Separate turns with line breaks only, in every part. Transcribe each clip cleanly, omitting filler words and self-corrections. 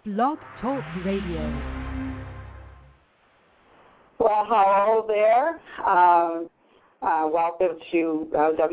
Blog Talk Radio.
Well, hello there. Welcome to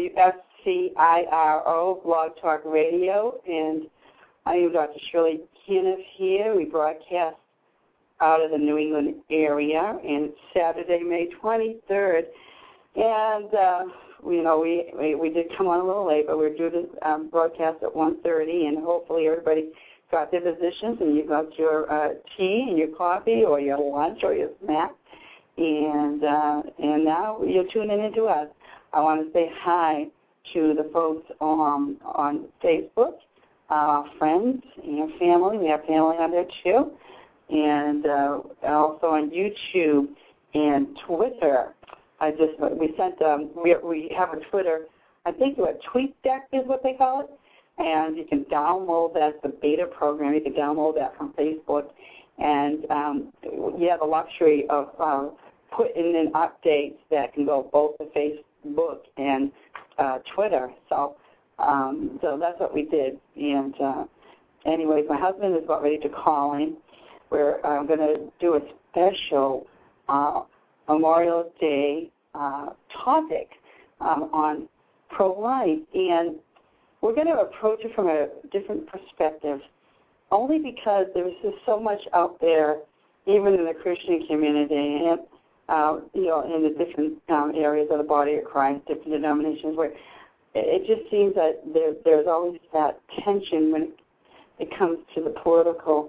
WSCIRO Blog Talk Radio, and I am Dr. Shirley Kenneth here. We broadcast out of the New England area, and it's Saturday, May 23rd. And, we did come on a little late, but we're due to broadcast at 1:30, and hopefully everybody got their positions and you got your tea and your coffee or your lunch or your snack. And now you're tuning into us. I want to say hi to the folks on Facebook, friends and family. We have family on there too. And also on YouTube and Twitter. We have a Twitter, I think what TweetDeck is what they call it. And you can download that, the beta program. You can download that from Facebook. And you have the luxury of putting in updates that can go both to Facebook and Twitter. So that's what we did. And anyways, my husband is about ready to call in. We're going to do a special Memorial Day topic on pro-life. And we're going to approach it from a different perspective, only because there's just so much out there, even in the Christian community, and in the different areas of the body of Christ, different denominations, where it just seems that there's always that tension when it comes to the political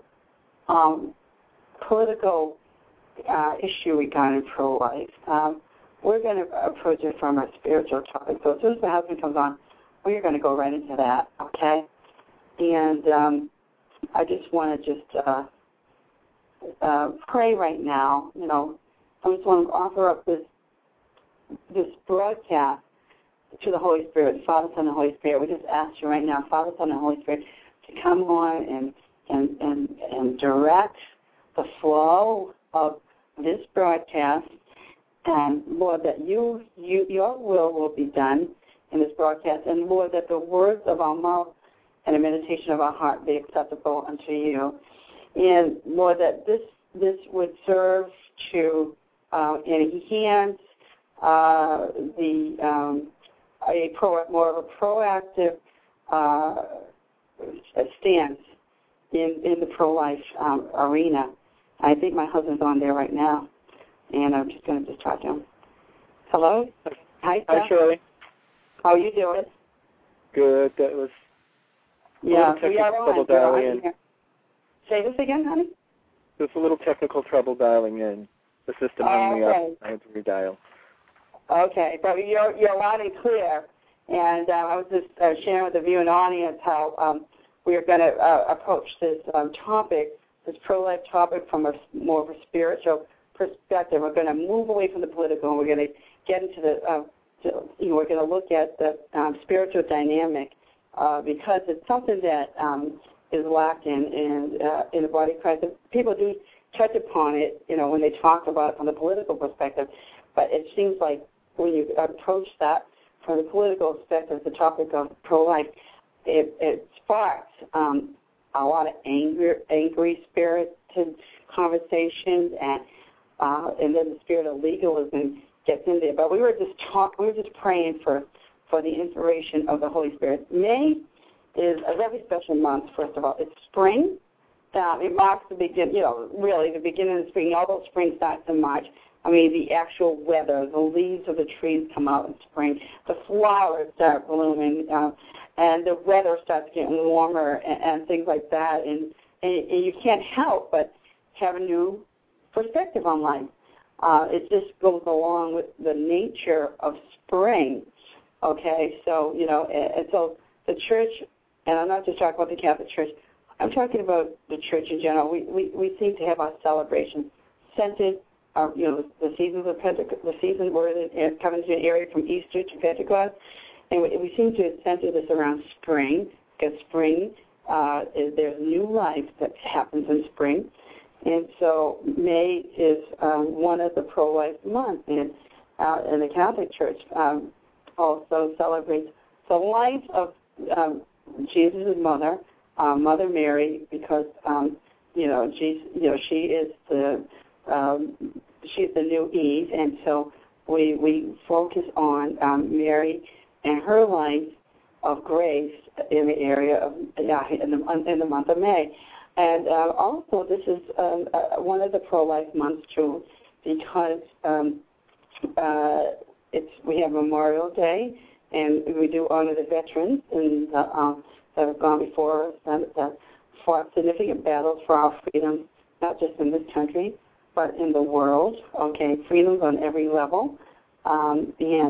issue regarding pro-life. We're going to approach it from a spiritual topic. So as soon as my husband comes on, we're going to go right into that, okay? And I just want to pray right now. I just want to offer up this broadcast to the Holy Spirit, Father, Son, and Holy Spirit. We just ask you right now, Father, Son, and Holy Spirit, to come on and direct the flow of this broadcast. And Lord, that your will be done in this broadcast, and Lord, that the words of our mouth and the meditation of our heart be acceptable unto you. And Lord, that this would serve to enhance more of a proactive stance in the pro-life arena. I think my husband's on there right now, and I'm just going to talk to him. Hello? Hi,
Shirley.
How are you doing?
Good. That was
we are
trouble dialing in.
Say this again, honey?
There was a little technical trouble dialing in. The system hung me up. I had to redial.
Okay, but you're loud and clear. And I was just sharing with the viewing audience how we are going to approach this topic, this pro-life topic, from a more of a spiritual perspective. We're going to move away from the political, and we're going to get into we're going to look at the spiritual dynamic because it's something that is lacking in the body of Christ. People do touch upon it, when they talk about it from the political perspective, but it seems like when you approach that from the political perspective, the topic of pro-life, it sparks a lot of angry spirited conversations, and then the spirit of legalism gets in there. But we were just praying for the inspiration of the Holy Spirit. May is a very special month. First of all, it's spring. It marks the beginning of spring. Although spring starts in March, the actual weather, the leaves of the trees come out in spring, the flowers start blooming, and the weather starts getting warmer and things like that. And you can't help but have a new perspective on life. It just goes along with the nature of spring. Okay, so and so the church, and I'm not just talking about the Catholic Church. I'm talking about the church in general. We seem to have our celebrations centered, the seasons of Pentecost, the season where it comes to an area from Easter to Pentecost, and we seem to center this around spring, because spring there's new life that happens in spring, and so May is one of the pro-life months, and the Catholic Church also celebrates the life of Jesus' mother, Mother Mary, because she is she's the new Eve, and so we focus on Mary and her life of grace in the area of in the month of May. And also, this is one of the pro-life months too, because we have Memorial Day, and we do honor the veterans and that have gone before us that fought significant battles for our freedom, not just in this country, but in the world. Okay, freedoms on every level, and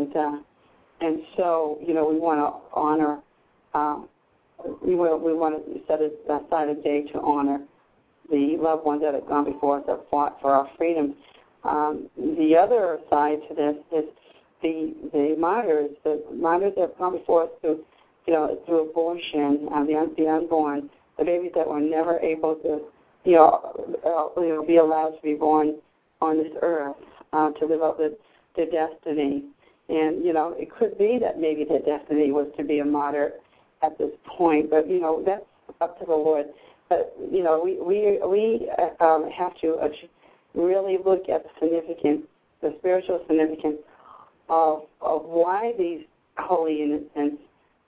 so we want to honor. We want to set aside a day to honor the loved ones that have gone before us that fought for our freedom. The other side to this is the martyrs that have gone before us through abortion, the unborn, the babies that were never able to be allowed to be born on this earth to live out their destiny. And it could be that maybe their destiny was to be a martyr at this point, but that's up to the Lord. But we have to really look at the significance, the spiritual significance of why these holy innocents,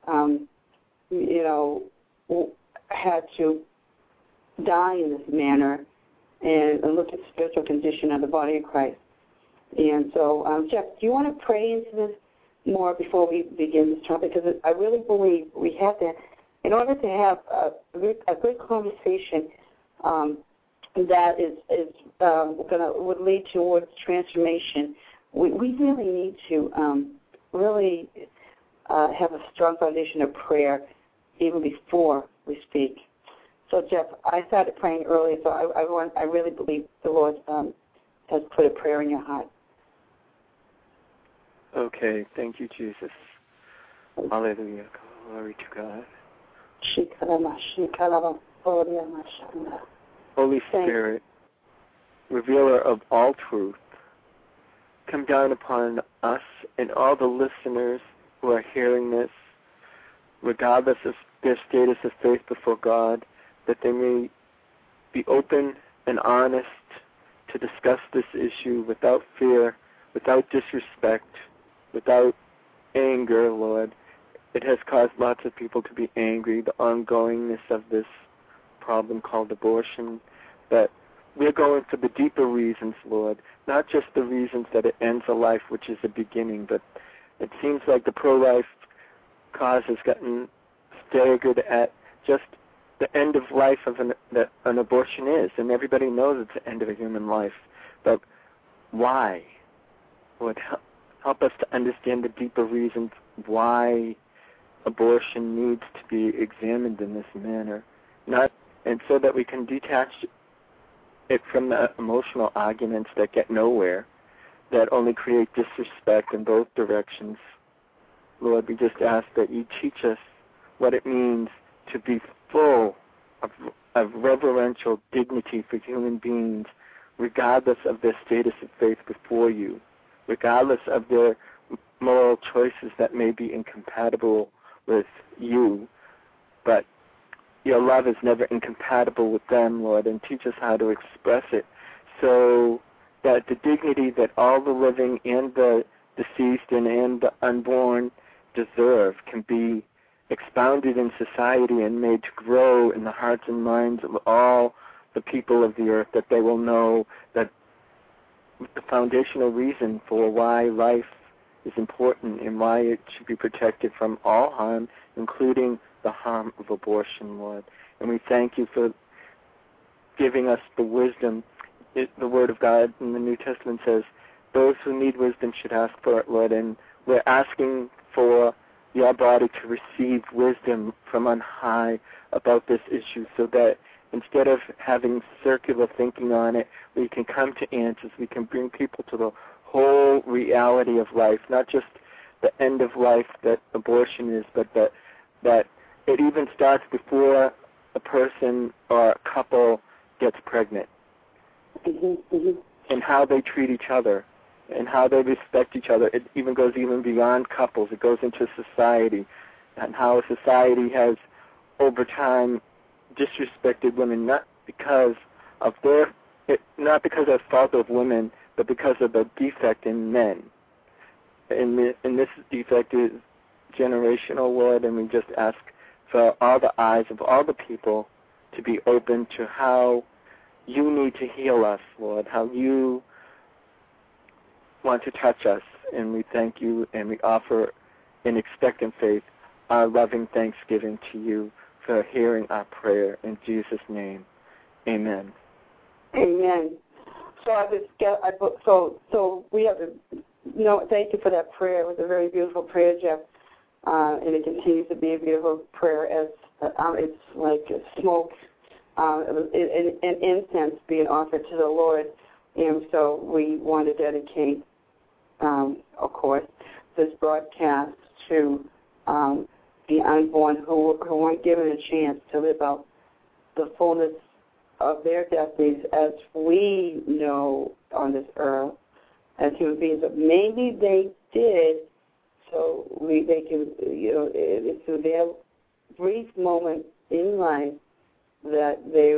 had to die in this manner, and look at the spiritual condition of the body of Christ. And so, Jeff, do you want to pray into this more before we begin this topic? Because I really believe we have to, in order to have a good conversation that would lead towards transformation, we really need to really have a strong foundation of prayer even before we speak. So, Jeff, I started praying earlier, so I really believe the Lord has put a prayer in your heart.
Okay, thank you, Jesus. Hallelujah. Glory to God. Holy Spirit, revealer of all truth, come down upon us and all the listeners who are hearing this, regardless of their status of faith before God, that they may be open and honest to discuss this issue without fear, without disrespect, without anger, Lord. It has caused lots of people to be angry, the ongoingness of this problem called abortion. But we're going for the deeper reasons, Lord, not just the reasons that it ends a life, which is the beginning, but it seems like the pro-life cause has gotten staggered at just the end of life that an abortion is, and everybody knows it's the end of a human life. But why? Lord, help us to understand the deeper reasons why abortion needs to be examined in this manner, and so that we can detach it from the emotional arguments that get nowhere, that only create disrespect in both directions. Lord, we just ask that you teach us what it means to be full of reverential dignity for human beings, regardless of their status of faith before you, regardless of their moral choices that may be incompatible with you. But your love is never incompatible with them, Lord, and teach us how to express it so that the dignity that all the living and the deceased and the unborn deserve can be expounded in society and made to grow in the hearts and minds of all the people of the earth, that they will know that the foundational reason for why life is important and why it should be protected from all harm, including the harm of abortion, Lord. And we thank you for giving us the wisdom. The Word of God in the New Testament says, those who need wisdom should ask for it, Lord. And we're asking for your body to receive wisdom from on high about this issue, so that instead of having circular thinking on it, we can come to answers. We can bring people to the whole reality of life, not just the end of life that abortion is, but that it even starts before a person or a couple gets pregnant. And how they treat each other and how they respect each other. It even goes even beyond couples. It goes into society, and how society has over time disrespected women, not because of not because of fault of women, but because of the defect in men. And this defect is generational, Lord, and we just ask for all the eyes of all the people to be open to how you need to heal us, Lord, how you want to touch us. And we thank you, and we offer in expectant faith our loving thanksgiving to you for hearing our prayer. In Jesus' name, amen.
Amen. So we have to, thank you for that prayer. It was a very beautiful prayer, Jeff, and it continues to be a beautiful prayer as it's like smoke and incense being offered to the Lord. And so we want to dedicate, of course, this broadcast to the unborn who weren't given a chance to live out the fullness of their destinies as we know on this earth as human beings. But maybe they did, so they can, it's their brief moment in life that they,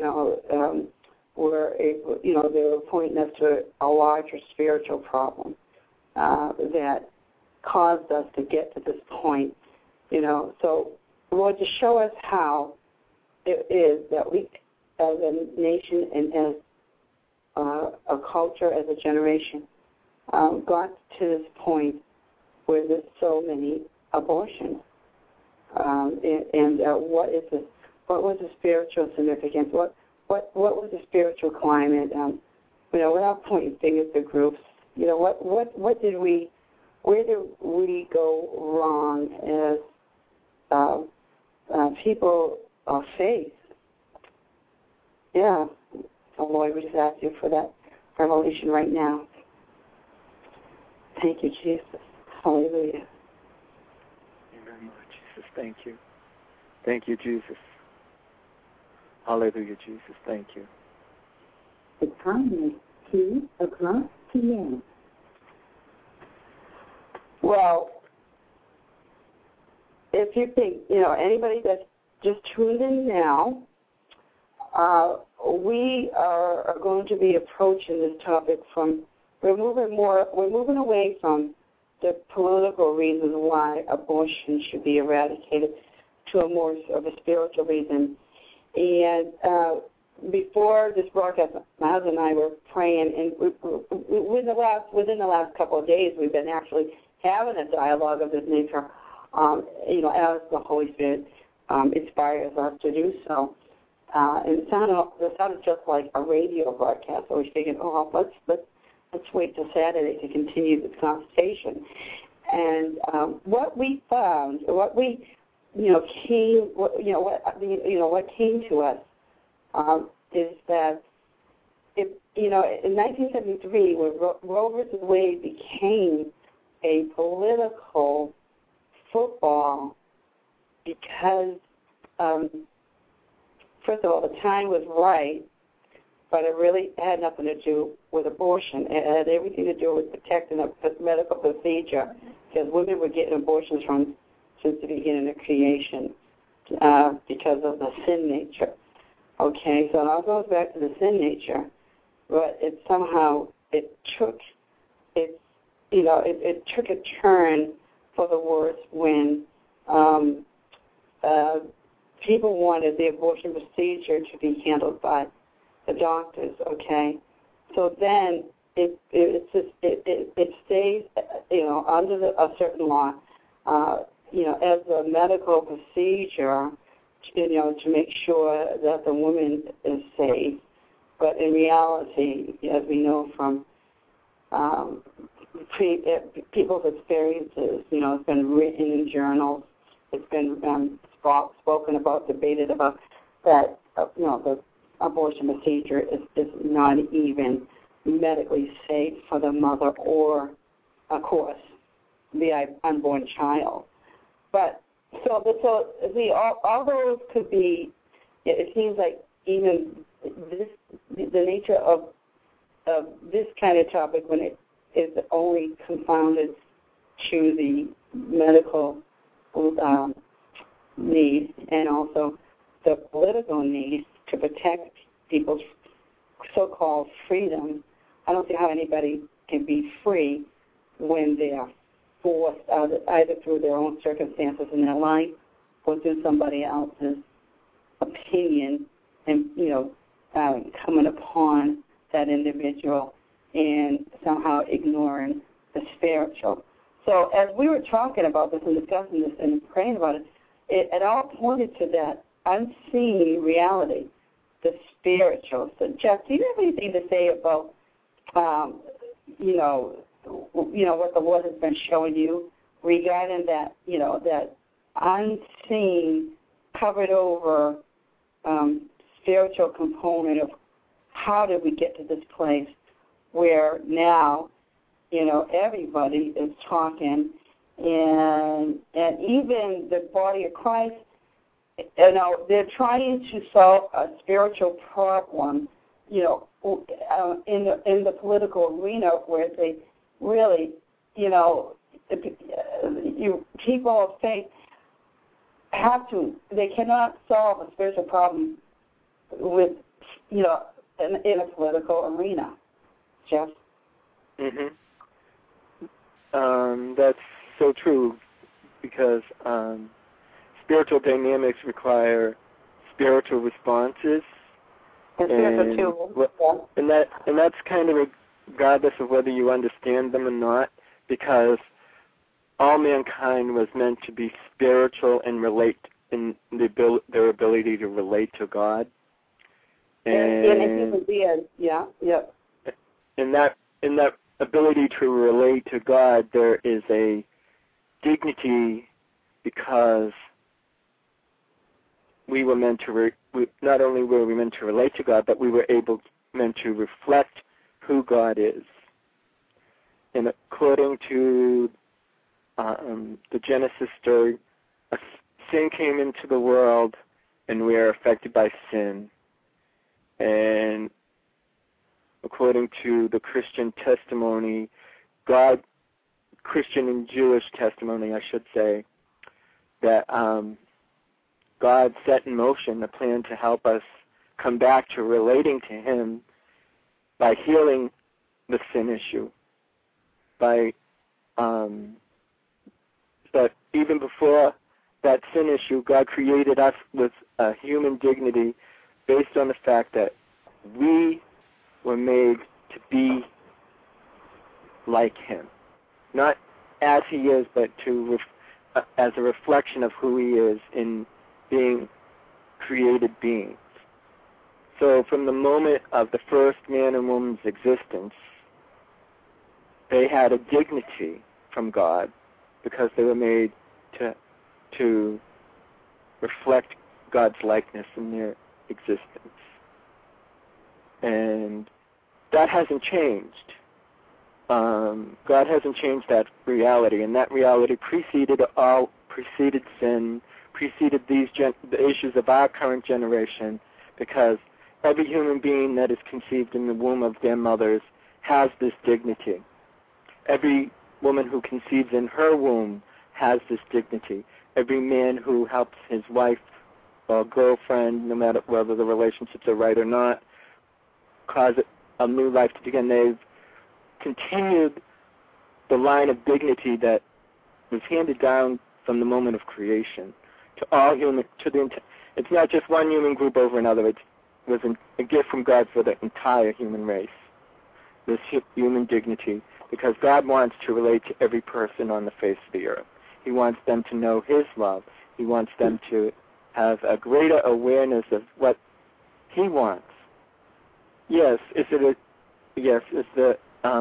were able, they were pointing us to a larger spiritual problem that caused us to get to this point, So, Lord, to show us how it is that we, as a nation and as a culture, as a generation, got to this point where there's so many abortions. And what is this? What was the spiritual significance? What was the spiritual climate? Without pointing fingers to groups, what did we? Where did we go wrong as people of faith? Yeah, Lord, we just ask you for that revelation right now. Thank you, Jesus. Hallelujah.
Amen, Lord Jesus. Thank you. Thank you, Jesus. Hallelujah, Jesus. Thank you.
The time is 2:00 p.m.
Well, if you think, anybody that's just tuned in now, we are going to be approaching this topic we're moving away from the political reasons why abortion should be eradicated to a more of a spiritual reason. And before this broadcast, my husband and I were praying, and within the last couple of days, we've been actually having a dialogue of this nature, as the Holy Spirit inspires us to do so. And it sounded just like a radio broadcast. So we figured, let's wait till Saturday to continue this conversation. And what we found, what came to us is that in 1973, when Roe versus Wade became a political football, because first of all, the time was right, but it really had nothing to do with abortion. It had everything to do with protecting a medical procedure, because women were getting abortions since the beginning of creation because of the sin nature. Okay, so it all goes back to the sin nature, but it took a turn for the worse when people wanted the abortion procedure to be handled by the doctors. Okay, so then it stays under a certain law as a medical procedure to make sure that the woman is safe. But in reality, as we know from people's experiences, it's been written in journals, it's been spoken about, debated about, that the abortion procedure is not even medically safe for the mother or, of course, the unborn child. But so all those could be. It seems like even the nature of this kind of topic, when it is only confounded to the medical need and also the political need to protect people's so-called freedom, I don't see how anybody can be free when they are forced either through their own circumstances in their life or through somebody else's opinion and, coming upon that individual and somehow ignoring the spiritual. So as we were talking about this and discussing this and praying about it, it all pointed to that unseen reality, the spiritual. So, Jeff, do you have anything to say about, what the Lord has been showing you regarding that, that unseen, covered over spiritual component of how did we get to this place where now, everybody is talking, and even the body of Christ, they're trying to solve a spiritual problem, in the political arena where they really, people of faith they cannot solve a spiritual problem with, in a political arena. Jeff?
Mm-hmm. That's so true because spiritual dynamics require spiritual responses. And that's kind of regardless of whether you understand them or not, because all mankind was meant to be spiritual and relate in their ability to relate to God. And
in a human being, yeah.
In that ability to relate to God, there is a dignity because we were meant to not only were we meant to relate to God, but we were meant to reflect who God is. And according to the Genesis story, sin came into the world, and we are affected by sin. And according to the Christian testimony, Christian and Jewish testimony, I should say, that God set in motion a plan to help us come back to relating to Him by healing the sin issue. But even before that sin issue, God created us with a human dignity based on the fact that we were made to be like Him. Not as He is, but as a reflection of who He is in being created beings. So from the moment of the first man and woman's existence, they had a dignity from God because they were made to reflect God's likeness in their existence. And that hasn't changed. God hasn't changed that reality, and that reality preceded sin, preceded the issues of our current generation, because every human being that is conceived in the womb of their mothers has this dignity. Every woman who conceives in her womb has this dignity. Every man who helps his wife or girlfriend, no matter whether the relationships are right or not, cause a new life to begin. They've continued the line of dignity that was handed down from the moment of creation to all human. It's not just one human group over another. It was a gift from God for the entire human race. This human dignity, because God wants to relate to every person on the face of the earth. He wants them to know His love. He wants them to have a greater awareness of what He wants. Yes, is the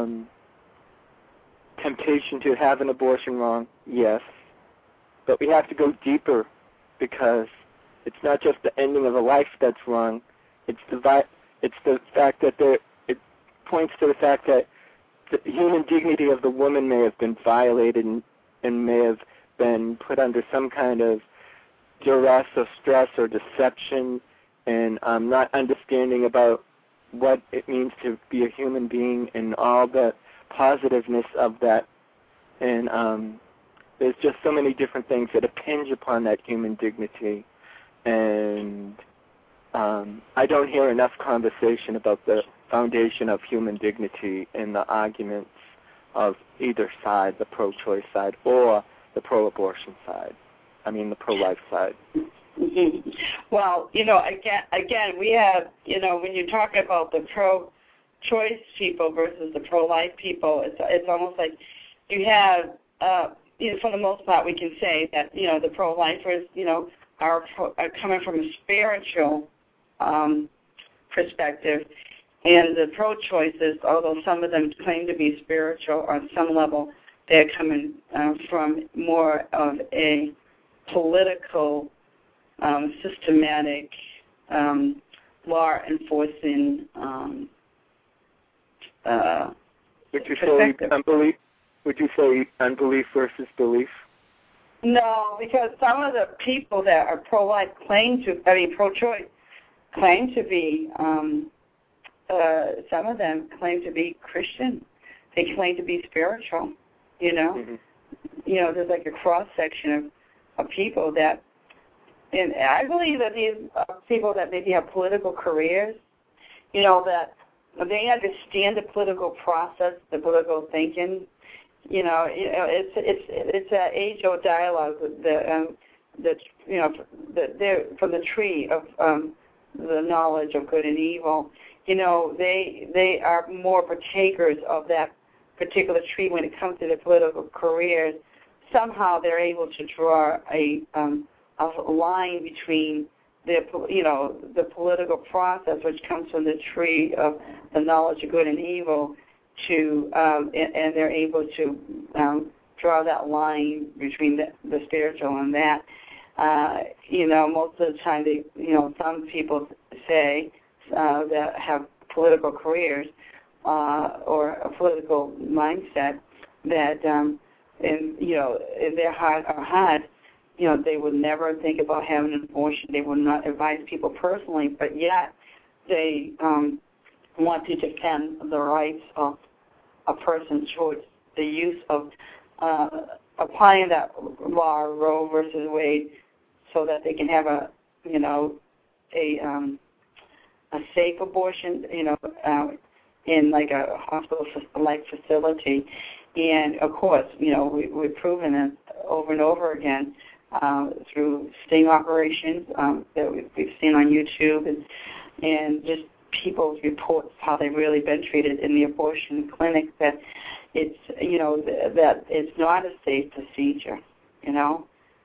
temptation to have an abortion wrong? Yes. But we have to go deeper, because it's not just the ending of a life that's wrong. It's the fact that it points to the fact that the human dignity of the woman may have been violated and may have been put under some kind of duress or stress or deception, and not understanding about what it means to be a human being and all the positiveness of that. And there's just so many different things that impinge upon that human dignity. And I don't hear enough conversation about the foundation of human dignity in the arguments of either side, the pro-choice side or the pro-abortion side. I mean, the pro-life side.
Mm-hmm. Well, again, we have, when you're talking about the pro-choice people versus the pro-life people, it's almost like you have, for the most part, we can say that, the pro-lifers, are coming from a spiritual perspective, and the pro-choices, although some of them claim to be spiritual on some level, they're coming from more of a political, systematic, law enforcing
Would you say unbelief? Would you say unbelief versus belief?
No, because some of the people that are pro-life pro-choice claim to be, some of them claim to be Christian. They claim to be spiritual,
Mm-hmm.
There's like a cross-section of people that, and I believe that these people that maybe have political careers, that they understand the political process, the political thinking. It's an age-old dialogue they're from the tree of the knowledge of good and evil. They are more partakers of that particular tree when it comes to their political careers. Somehow they're able to draw a line between the political process, which comes from the tree of the knowledge of good and evil, and they're able to draw that line between the spiritual and that. Most of the time, some people say that have political careers or a political mindset that, in their heart of hearts, they would never think about having an abortion. They would not advise people personally, but yet they want to defend the rights of a person towards the use of applying that law, Roe versus Wade, so that they can have a safe abortion, in like a hospital-like facility. And of course, we've proven it over and over again through sting operations that we've seen on YouTube, and just people's reports how they've really been treated in the abortion clinic, that it's that it's not a safe procedure, and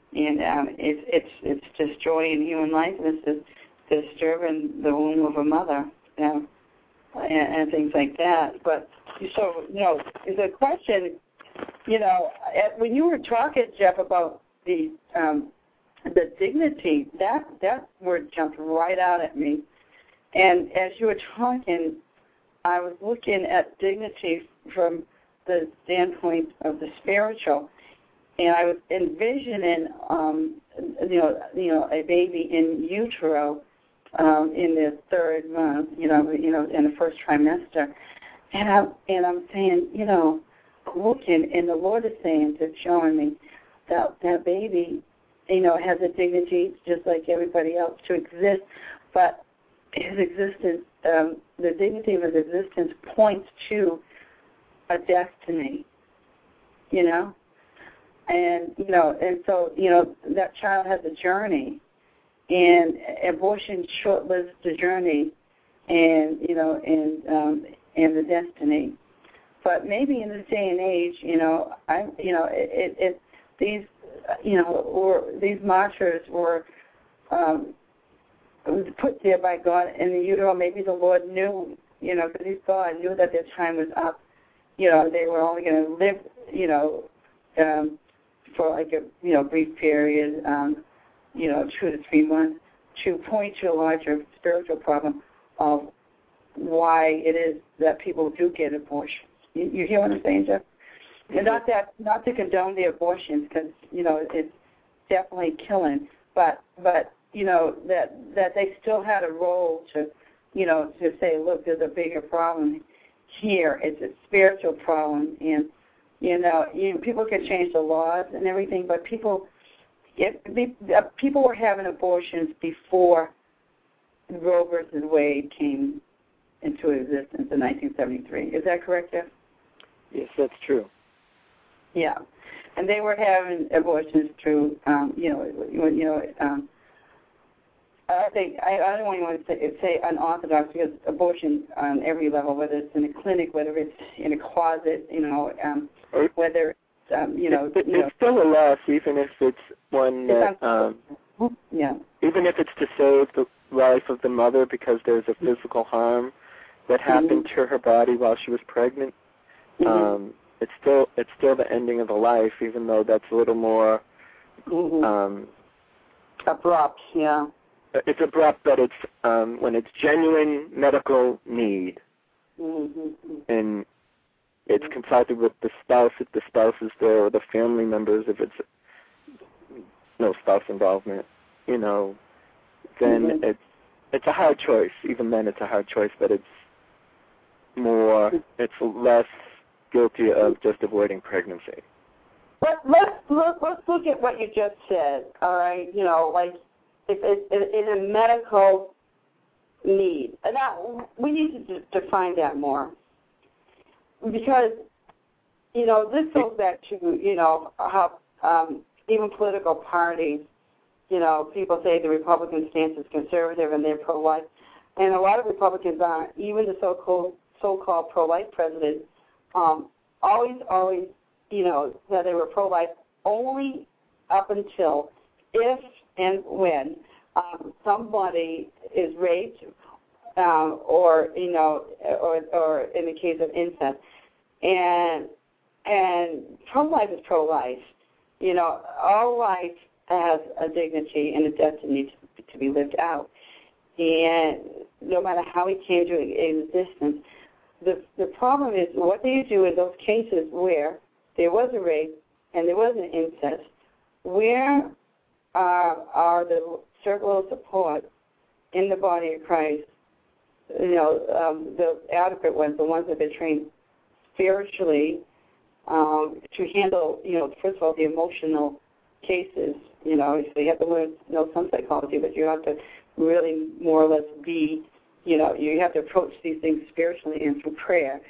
it's destroying human life, and it's disturbing the womb of a mother, and things like that. But so the question, when you were talking, Jeff, about the dignity, that word jumped right out at me. And as you were talking, I was looking at dignity from the standpoint of the spiritual, and I was envisioning, a baby in utero in the third month, in the first trimester, and I'm saying, looking, and the Lord is saying, showing me that baby, has a dignity just like everybody else to exist, but his existence, the dignity of his existence points to a destiny, and so, that child has a journey, and abortion short-lives the journey, and the destiny. But maybe in this day and age, these martyrs were put there by God in the utero. Maybe the Lord knew, because God knew that their time was up. They were only going to live, for like a brief period, 2 to 3 months, to point to a larger spiritual problem of why it is that people do get abortions. You hear what I'm saying, Jeff? And not to condone the abortions, because it's definitely killing, but that they still had a role to say, look, there's a bigger problem here. It's a spiritual problem, and people can change the laws and everything, but people were having abortions before Roe versus Wade came into resistance in 1973. Is that correct, Jeff?
Yes, that's true.
Yeah, and they were having abortions through, I think I don't want to say unorthodox, because abortion on every level, whether it's in a clinic, whether it's in a closet, whether
it's still a loss, even if it's one that, even if it's to save the life of the mother because there's a physical harm that happened to her body while she was pregnant. It's still the ending of a life, even though that's a little more
abrupt. Yeah.
It's abrupt, but it's when it's genuine medical need, and it's consulted with the spouse if the spouse is there, or the family members if it's no spouse involvement. Then it's a hard choice. Even then, it's a hard choice, but it's less guilty of just avoiding pregnancy.
Let's look at what you just said. All right, like if it's in a medical need. Now we need to define that more, because this goes back to how even political parties. People say the Republican stance is conservative and they're pro-life, and a lot of Republicans aren't. Even the so-called pro-life president always, that they were pro-life only up until if and when somebody is raped, or in the case of incest, and pro-life is pro-life. All life has a dignity and a destiny to be lived out, and no matter how it came to existence. The problem is, what do you do in those cases where there was a rape and there was an incest? Where are the circle of support in the body of Christ? The adequate ones, the ones that they're trained spiritually to handle, first of all, the emotional cases. So you have to know some psychology, but you have to really more or less be. You have to approach these things spiritually and through prayer,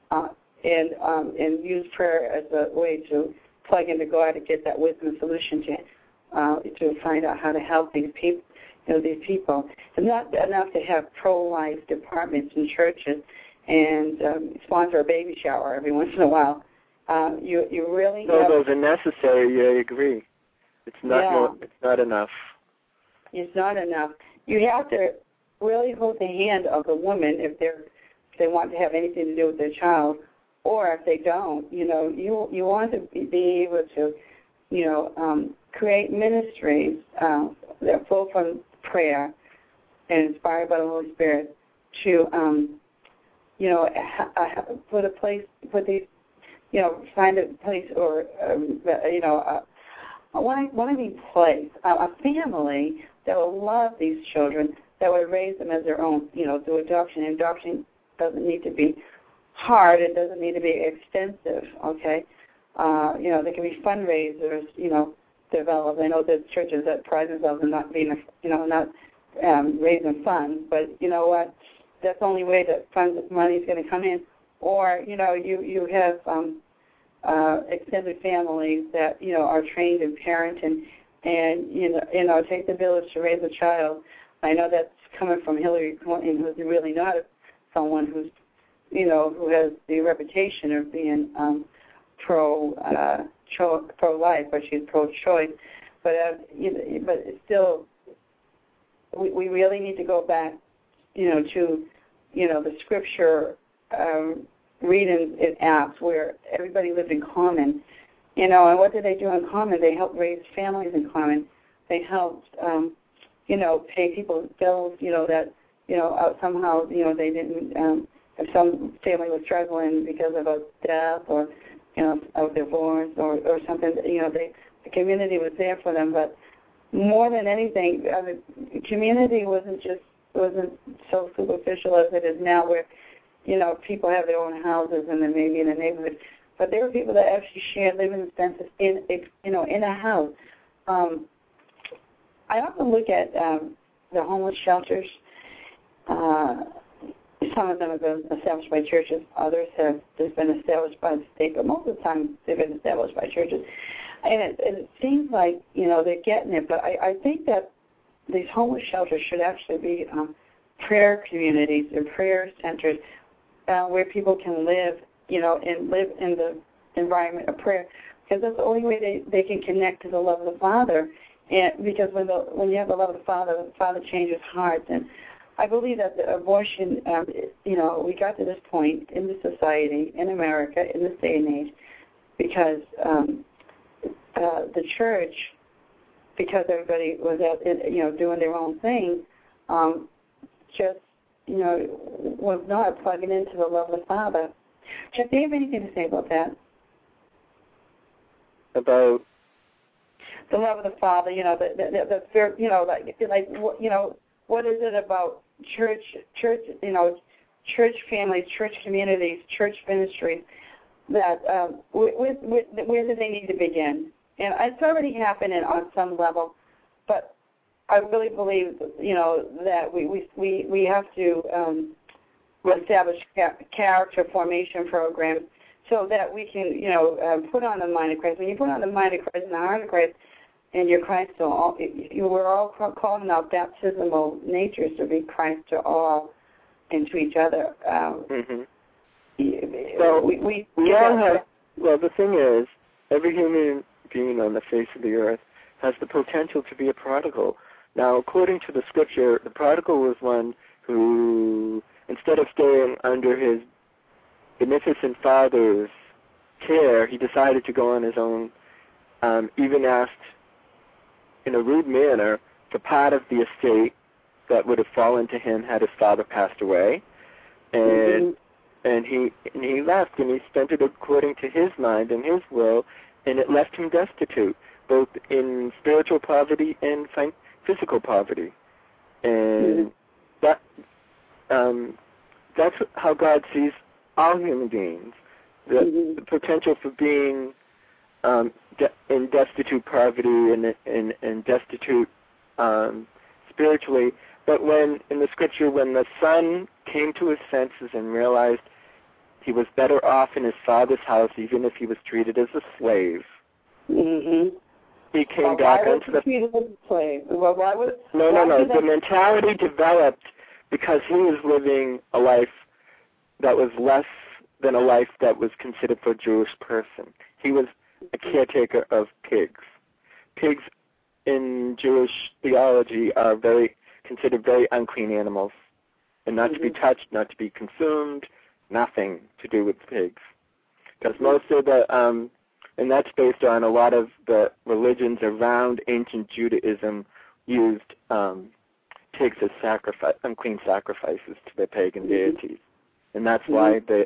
and use prayer as a way to plug into God to get that wisdom and solution to find out how to help these people. It's not enough to have pro-life departments in churches and sponsor a baby shower every once in a while. You really.
No, those are necessary. Yeah, I agree. It's not. It's not enough.
It's not enough. You have to really hold the hand of the woman if they want to have anything to do with their child, or if they don't. You want to be able to, create ministries that flow from prayer and inspired by the Holy Spirit to, find a place or, when I mean place, a family that will love these children, that would raise them as their own, through adoption. And adoption doesn't need to be hard. It doesn't need to be extensive, okay? There can be fundraisers, developed. I know there's churches that pride themselves on not being, not raising funds, but you know what? That's the only way that money is going to come in. Or, you have extended families that, are trained in parenting and, take the village to raise a child. I know that's coming from Hillary Clinton, who's really not someone who's, who has the reputation of being pro-life, but she's pro-choice. But still, we really need to go back, to, the scripture reading in Acts where everybody lived in common. And what did they do in common? They helped raise families in common. They helped, pay people's bills, that, somehow, they didn't, if some family was struggling because of a death or, a divorce or something, the community was there for them. But more than anything, the community wasn't so superficial as it is now, where, people have their own houses and then maybe in a neighborhood. But there were people that actually shared living expenses in a house. I often look at the homeless shelters, some of them have been established by churches. Others have just been established by the state, but most of the time they've been established by churches. And it seems like, they're getting it, but I think that these homeless shelters should actually be prayer communities and prayer centers where people can live, and live in the environment of prayer, because that's the only way they can connect to the love of the Father. And because when you have the love of the Father changes hearts. And I believe that the abortion, we got to this point in the society, in America, in this day and age, because the church, because everybody was out, doing their own thing, just, was not plugging into the love of the Father. Jeff, do you have anything to say about that?
About
the love of the Father, the spirit, what is it about church, church families, church communities, church ministries that where do they need to begin? And it's already happening on some level, but I really believe, that we have to establish character formation programs so that we can, put on the mind of Christ. When you put on the mind of Christ and the heart of Christ, and you're Christ to all, we're all calling out baptismal natures to be Christ to all and to each other.
Well, we all have. Well, the thing is, every human being on the face of the earth has the potential to be a prodigal. Now, according to the scripture, the prodigal was one who, instead of staying under his beneficent father's care, he decided to go on his own, even asked in a rude manner for part of the estate that would have fallen to him had his father passed away. And he left, and he spent it according to his mind and his will, and it left him destitute, both in spiritual poverty and physical poverty. And that's how God sees all human beings, the potential for being in destitute poverty and destitute spiritually. But when, in the scripture, when the son came to his senses and realized he was better off in his father's house, even if he was treated as a slave, he came back into the...
treated as a slave? Well, why was...
No. The mentality developed because he was living a life that was less than a life that was considered for a Jewish person. He was a caretaker of pigs. Pigs in Jewish theology are considered very unclean animals, and not to be touched, not to be consumed, nothing to do with pigs. Because most of the, and that's based on a lot of the religions around ancient Judaism used pigs as unclean sacrifices to their pagan deities. And that's why the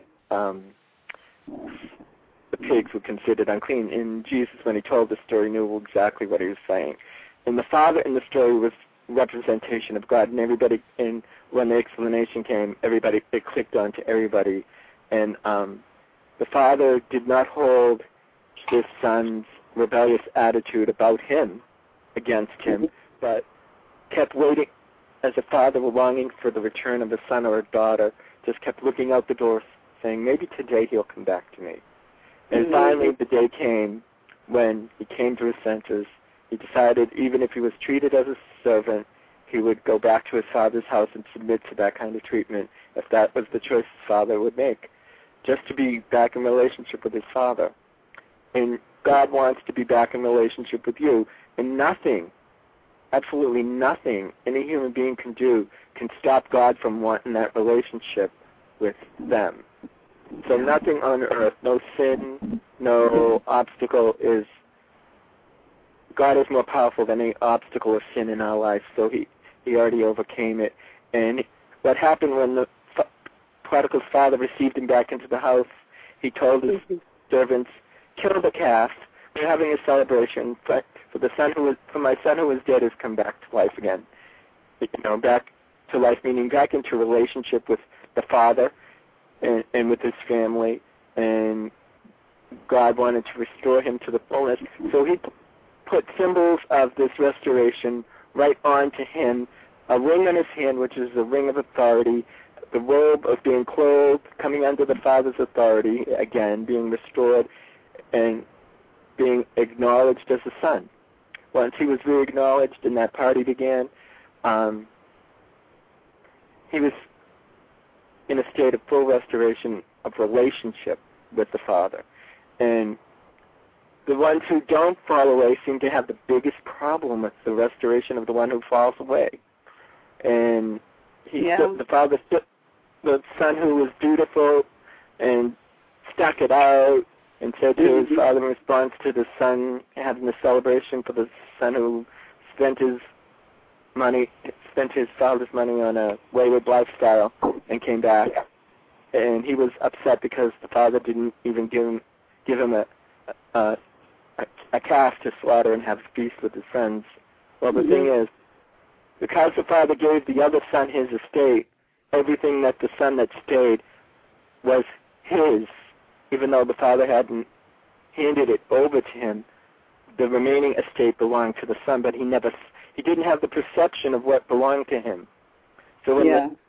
pigs were considered unclean. And Jesus, when he told the story, knew exactly what he was saying. And the Father in the story was representation of God, and everybody, and when the explanation came, it clicked on to everybody. And the Father did not hold his son's rebellious attitude about him against him, but kept waiting as a father longing for the return of a son or a daughter, just kept looking out the door saying, maybe today he'll come back to me. And finally the day came when he came to his senses. He decided even if he was treated as a servant, he would go back to his father's house and submit to that kind of treatment if that was the choice his father would make, just to be back in relationship with his father. And God wants to be back in relationship with you. And nothing, absolutely nothing any human being can do can stop God from wanting that relationship with them. So nothing on earth, no sin, no obstacle is... God is more powerful than any obstacle of sin in our life, so he already overcame it. And what happened when the prodigal's father received him back into the house, he told his servants, kill the calf. We're having a celebration for my son who was dead has come back to life again. Back to life, meaning back into relationship with the Father and with his family. And God wanted to restore him to the fullness. So he put symbols of this restoration right onto him, a ring on his hand, which is a ring of authority, the robe of being clothed, coming under the Father's authority, again, being restored and being acknowledged as a son. Once he was re-acknowledged and that party began, he was in a state of full restoration of relationship with the Father. And the ones who don't fall away seem to have the biggest problem with the restoration of the one who falls away. And the father, the son who was dutiful and stuck it out and said to his father in response to the son having the celebration for the son who spent his father's money on a wayward lifestyle and came back. And he was upset because the father didn't even give him a calf to slaughter and have a feast with his friends. Well, the thing is, because the father gave the other son his estate, everything that the son that stayed was his, even though the father hadn't handed it over to him. The remaining estate belonged to the son, but he didn't have the perception of what belonged to him. So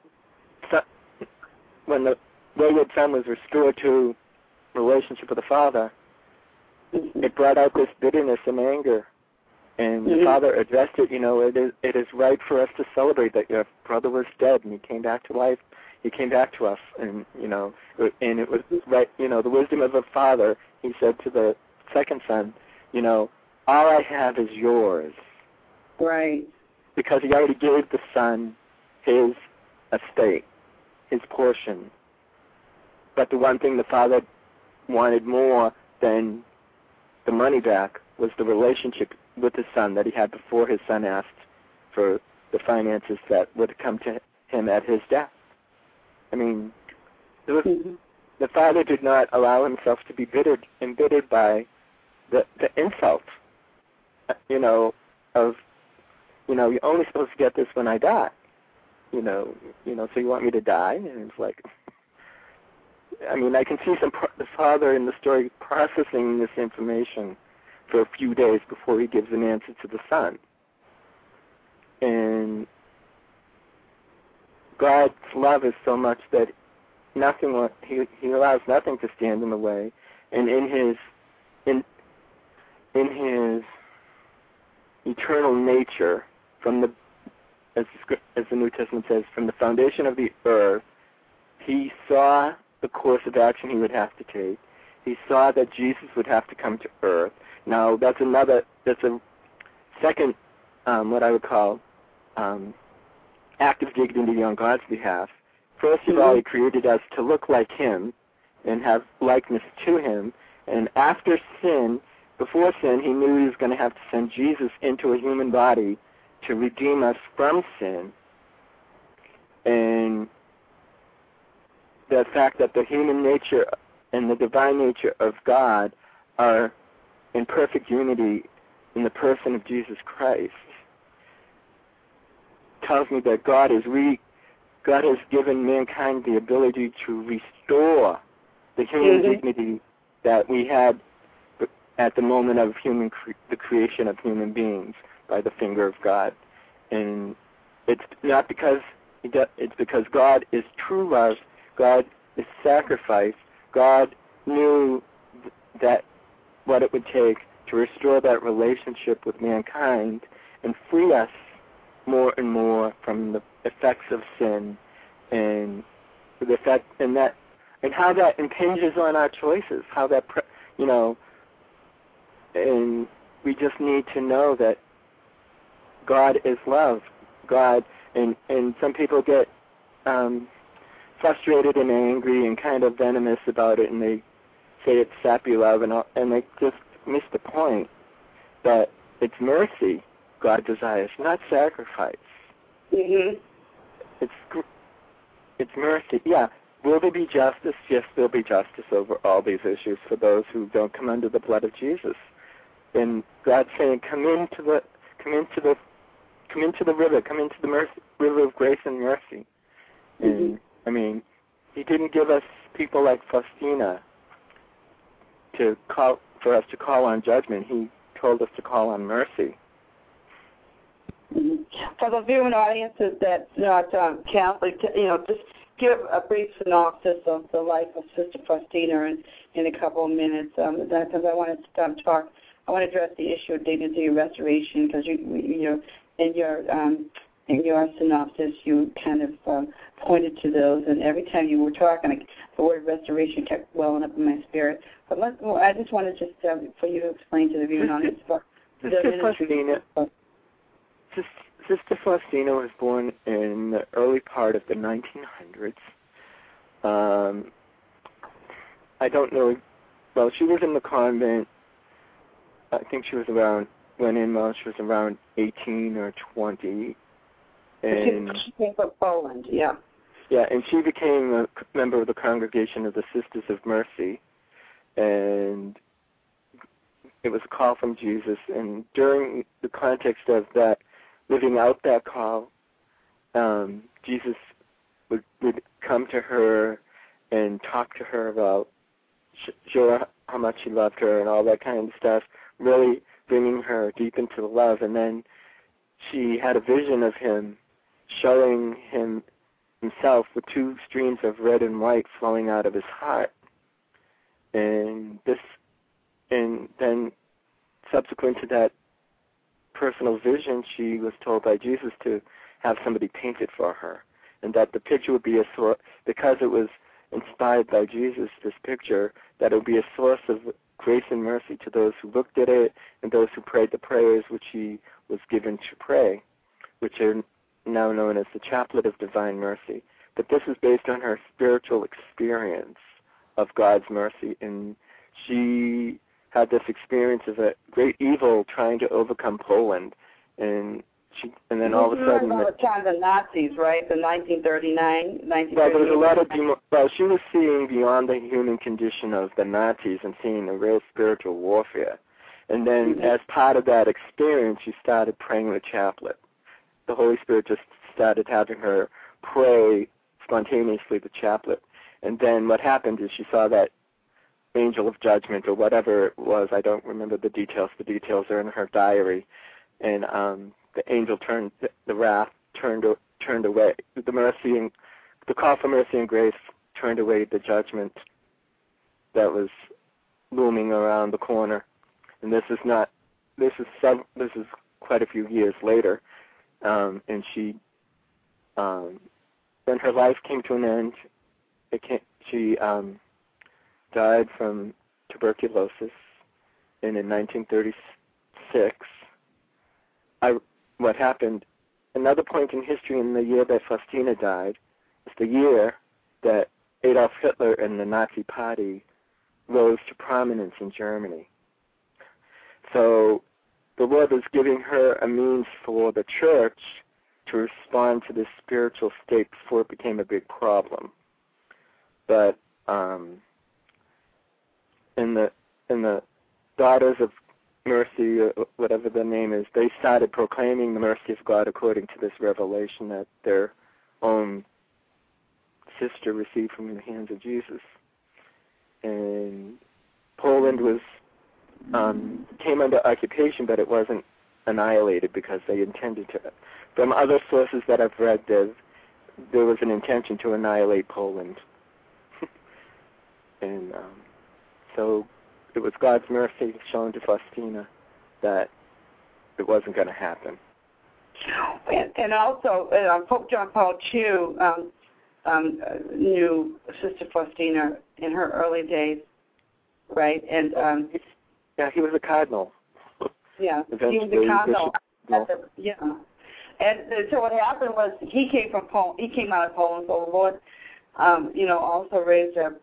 when the wayward son was restored to a relationship with the father, it brought out this bitterness and anger. And the father addressed it, it is right for us to celebrate that your brother was dead and he came back to life. He came back to us. And, and it was right, the wisdom of a father, he said to the second son, all I have is yours.
Right.
Because he already gave the son his estate, his portion. But the one thing the father wanted more than the money back was the relationship with his son that he had before his son asked for the finances that would come to him at his death. I mean, the father did not allow himself to be embittered by the insult, you're only supposed to get this when I die, so you want me to die? And it's like, I can see the father in the story processing this information for a few days before he gives an answer to the son. And God's love is so much that he allows nothing to stand in the way. And in his eternal nature, as the New Testament says, from the foundation of the earth, he saw the course of action he would have to take. He saw that Jesus would have to come to earth. Now, that's a second, what I would call, act of dignity on God's behalf. First of all, he created us to look like him and have likeness to him. And after sin, before sin, he knew he was going to have to send Jesus into a human body to redeem us from sin. And the fact that the human nature and the divine nature of God are in perfect unity in the person of Jesus Christ tells me that God has given mankind the ability to restore the human dignity that we had at the moment of the creation of human beings by the finger of God. And it's not because it's because God is true love. God is sacrifice. God knew that what it would take to restore that relationship with mankind and free us more and more from the effects of sin and the effect and how that impinges on our choices. How that and we just need to know that God is love. God and some people get frustrated and angry and kind of venomous about it, and they say it's sappy love, and they just miss the point that it's mercy God desires, not sacrifice. It's mercy. Yeah. Will there be justice? Yes, there'll be justice over all these issues for those who don't come under the blood of Jesus. And God's saying, come into the river, come into the river of grace and mercy. And He didn't give us people like Faustina for us to call on judgment. He told us to call on mercy.
For the viewing audiences that's not Catholic, just give a brief synopsis of the life of Sister Faustina in a couple of minutes, because I want to talk. I want to address the issue of dignity and restoration, because in your synopsis you kind of pointed to those, and every time you were talking, the word restoration kept welling up in my spirit. But I just wanted for you to explain to the viewing audience about
Sister Faustina was born in the early part of the 1900s. I don't know. Well, she was in the convent. I think she was went in while she was around 18 or 20. And
she came from Poland, yeah.
Yeah, and she became a member of the Congregation of the Sisters of Mercy. And it was a call from Jesus. And during the context of that, living out that call, Jesus would come to her and talk to her about, show her how much he loved her and all that kind of stuff, really bringing her deep into the love. And then she had a vision of him showing himself with two streams of red and white flowing out of his heart. And then subsequent to that personal vision, she was told by Jesus to have somebody paint it for her, and that the picture would be because it was inspired by Jesus, this picture, that it would be a source of grace and mercy to those who looked at it and those who prayed the prayers which he was given to pray, which are now known as the Chaplet of Divine Mercy. But this is based on her spiritual experience of God's mercy, and she had this experience of a great evil trying to overcome Poland, and then all of a sudden...
All the time the Nazis, right? The 1939, 1938...
Well, there was a lot of... she was seeing beyond the human condition of the Nazis and seeing a real spiritual warfare. And then as part of that experience, she started praying the chaplet. The Holy Spirit just started having her pray spontaneously the chaplet. And then what happened is she saw that angel of judgment or whatever it was. I don't remember the details. The details are in her diary. And the angel the wrath turned away. The mercy and the call for mercy and grace turned away the judgment that was looming around the corner. And this is quite a few years later. And she then her life came to an end. She died from tuberculosis, and in 1936, what happened, another point in history in the year that Faustina died, is the year that Adolf Hitler and the Nazi Party rose to prominence in Germany. So the Lord was giving her a means for the church to respond to this spiritual state before it became a big problem. But in the Daughters of Mercy, or whatever the name is, they started proclaiming the mercy of God according to this revelation that their own sister received from the hands of Jesus. And Poland came under occupation, but it wasn't annihilated because they intended to. From other sources that I've read, there was an intention to annihilate Poland. And so it was God's mercy shown to Faustina that it wasn't going to happen.
And also, Pope John Paul II knew Sister Faustina in her early days, right? And
yeah, he was a cardinal.
Yeah, he was a cardinal. And so what happened was he came from Poland. He came out of Poland. So the Lord, also raised up,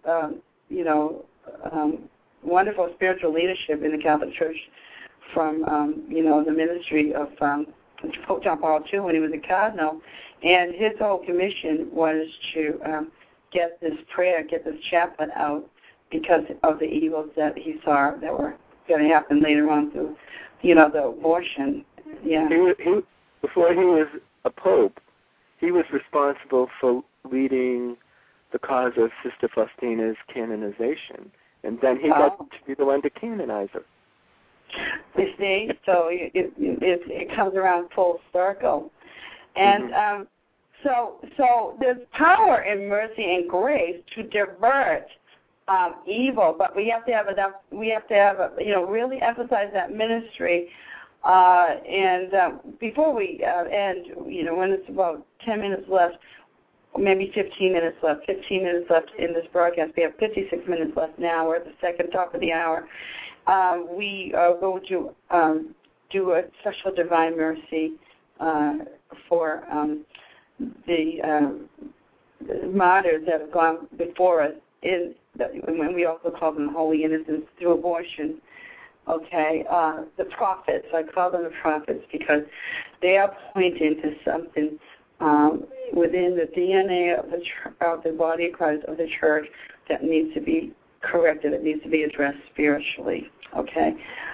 wonderful spiritual leadership in the Catholic Church from, the ministry of Pope John Paul II when he was a cardinal. And his whole commission was to get this chaplet out because of the evils that he saw that were going to happen later on through, the abortion. Yeah.
Before he was a pope, he was responsible for leading the cause of Sister Faustina's canonization. And then he got to be the one to canonize her.
You see, so it comes around full circle. And So there's power in mercy and grace to divert evil, but we have to have enough. We have to have really emphasize that ministry. And before we end, when it's about 10 minutes left, maybe 15 minutes left. 15 minutes left in this broadcast. We have 56 minutes left now. We're at the second top of the hour. We are going to do a special divine mercy for the martyrs that have gone before us, when we also call them holy innocents through abortion. Okay, the prophets. I call them the prophets because they are pointing to something within the DNA of the body of Christ, of the church, that needs to be corrected. It needs to be addressed spiritually. Okay,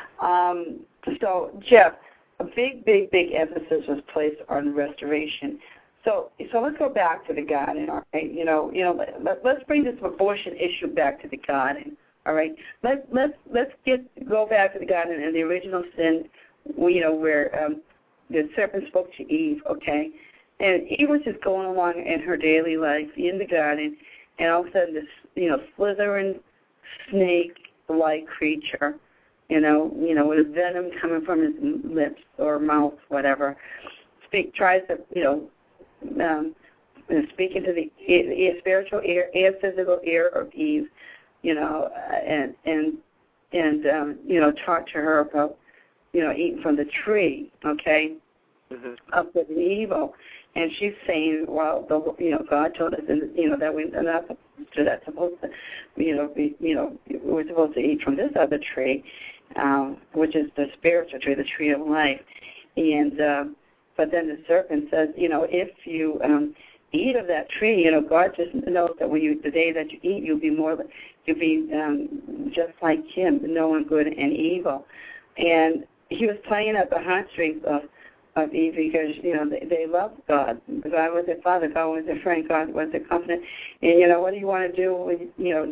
so Jeff, a big emphasis was placed on restoration. So let's go back to the garden. All right, let's bring this abortion issue back to the garden. All right, let's go back to the garden and the original sin, where the serpent spoke to Eve. Okay, and Eve was just going along in her daily life in the garden, and all of a sudden this slithering snake-like creature, with venom coming from his lips or mouth, whatever, tries to speak into the spiritual ear and physical ear of Eve. And talk to her about, eating from the tree, okay, of good and evil. And she's saying, well, God told us, that we're not supposed to, we're supposed to eat from this other tree, which is the spiritual tree, the tree of life. And but then the serpent says, if you eat of that tree, God just knows that the day that you eat, you'll be just like Him, knowing good and evil. And He was playing at the heartstrings of Eve because they loved God. God was their father. God was their friend. God was their confidant. And what do you want to do with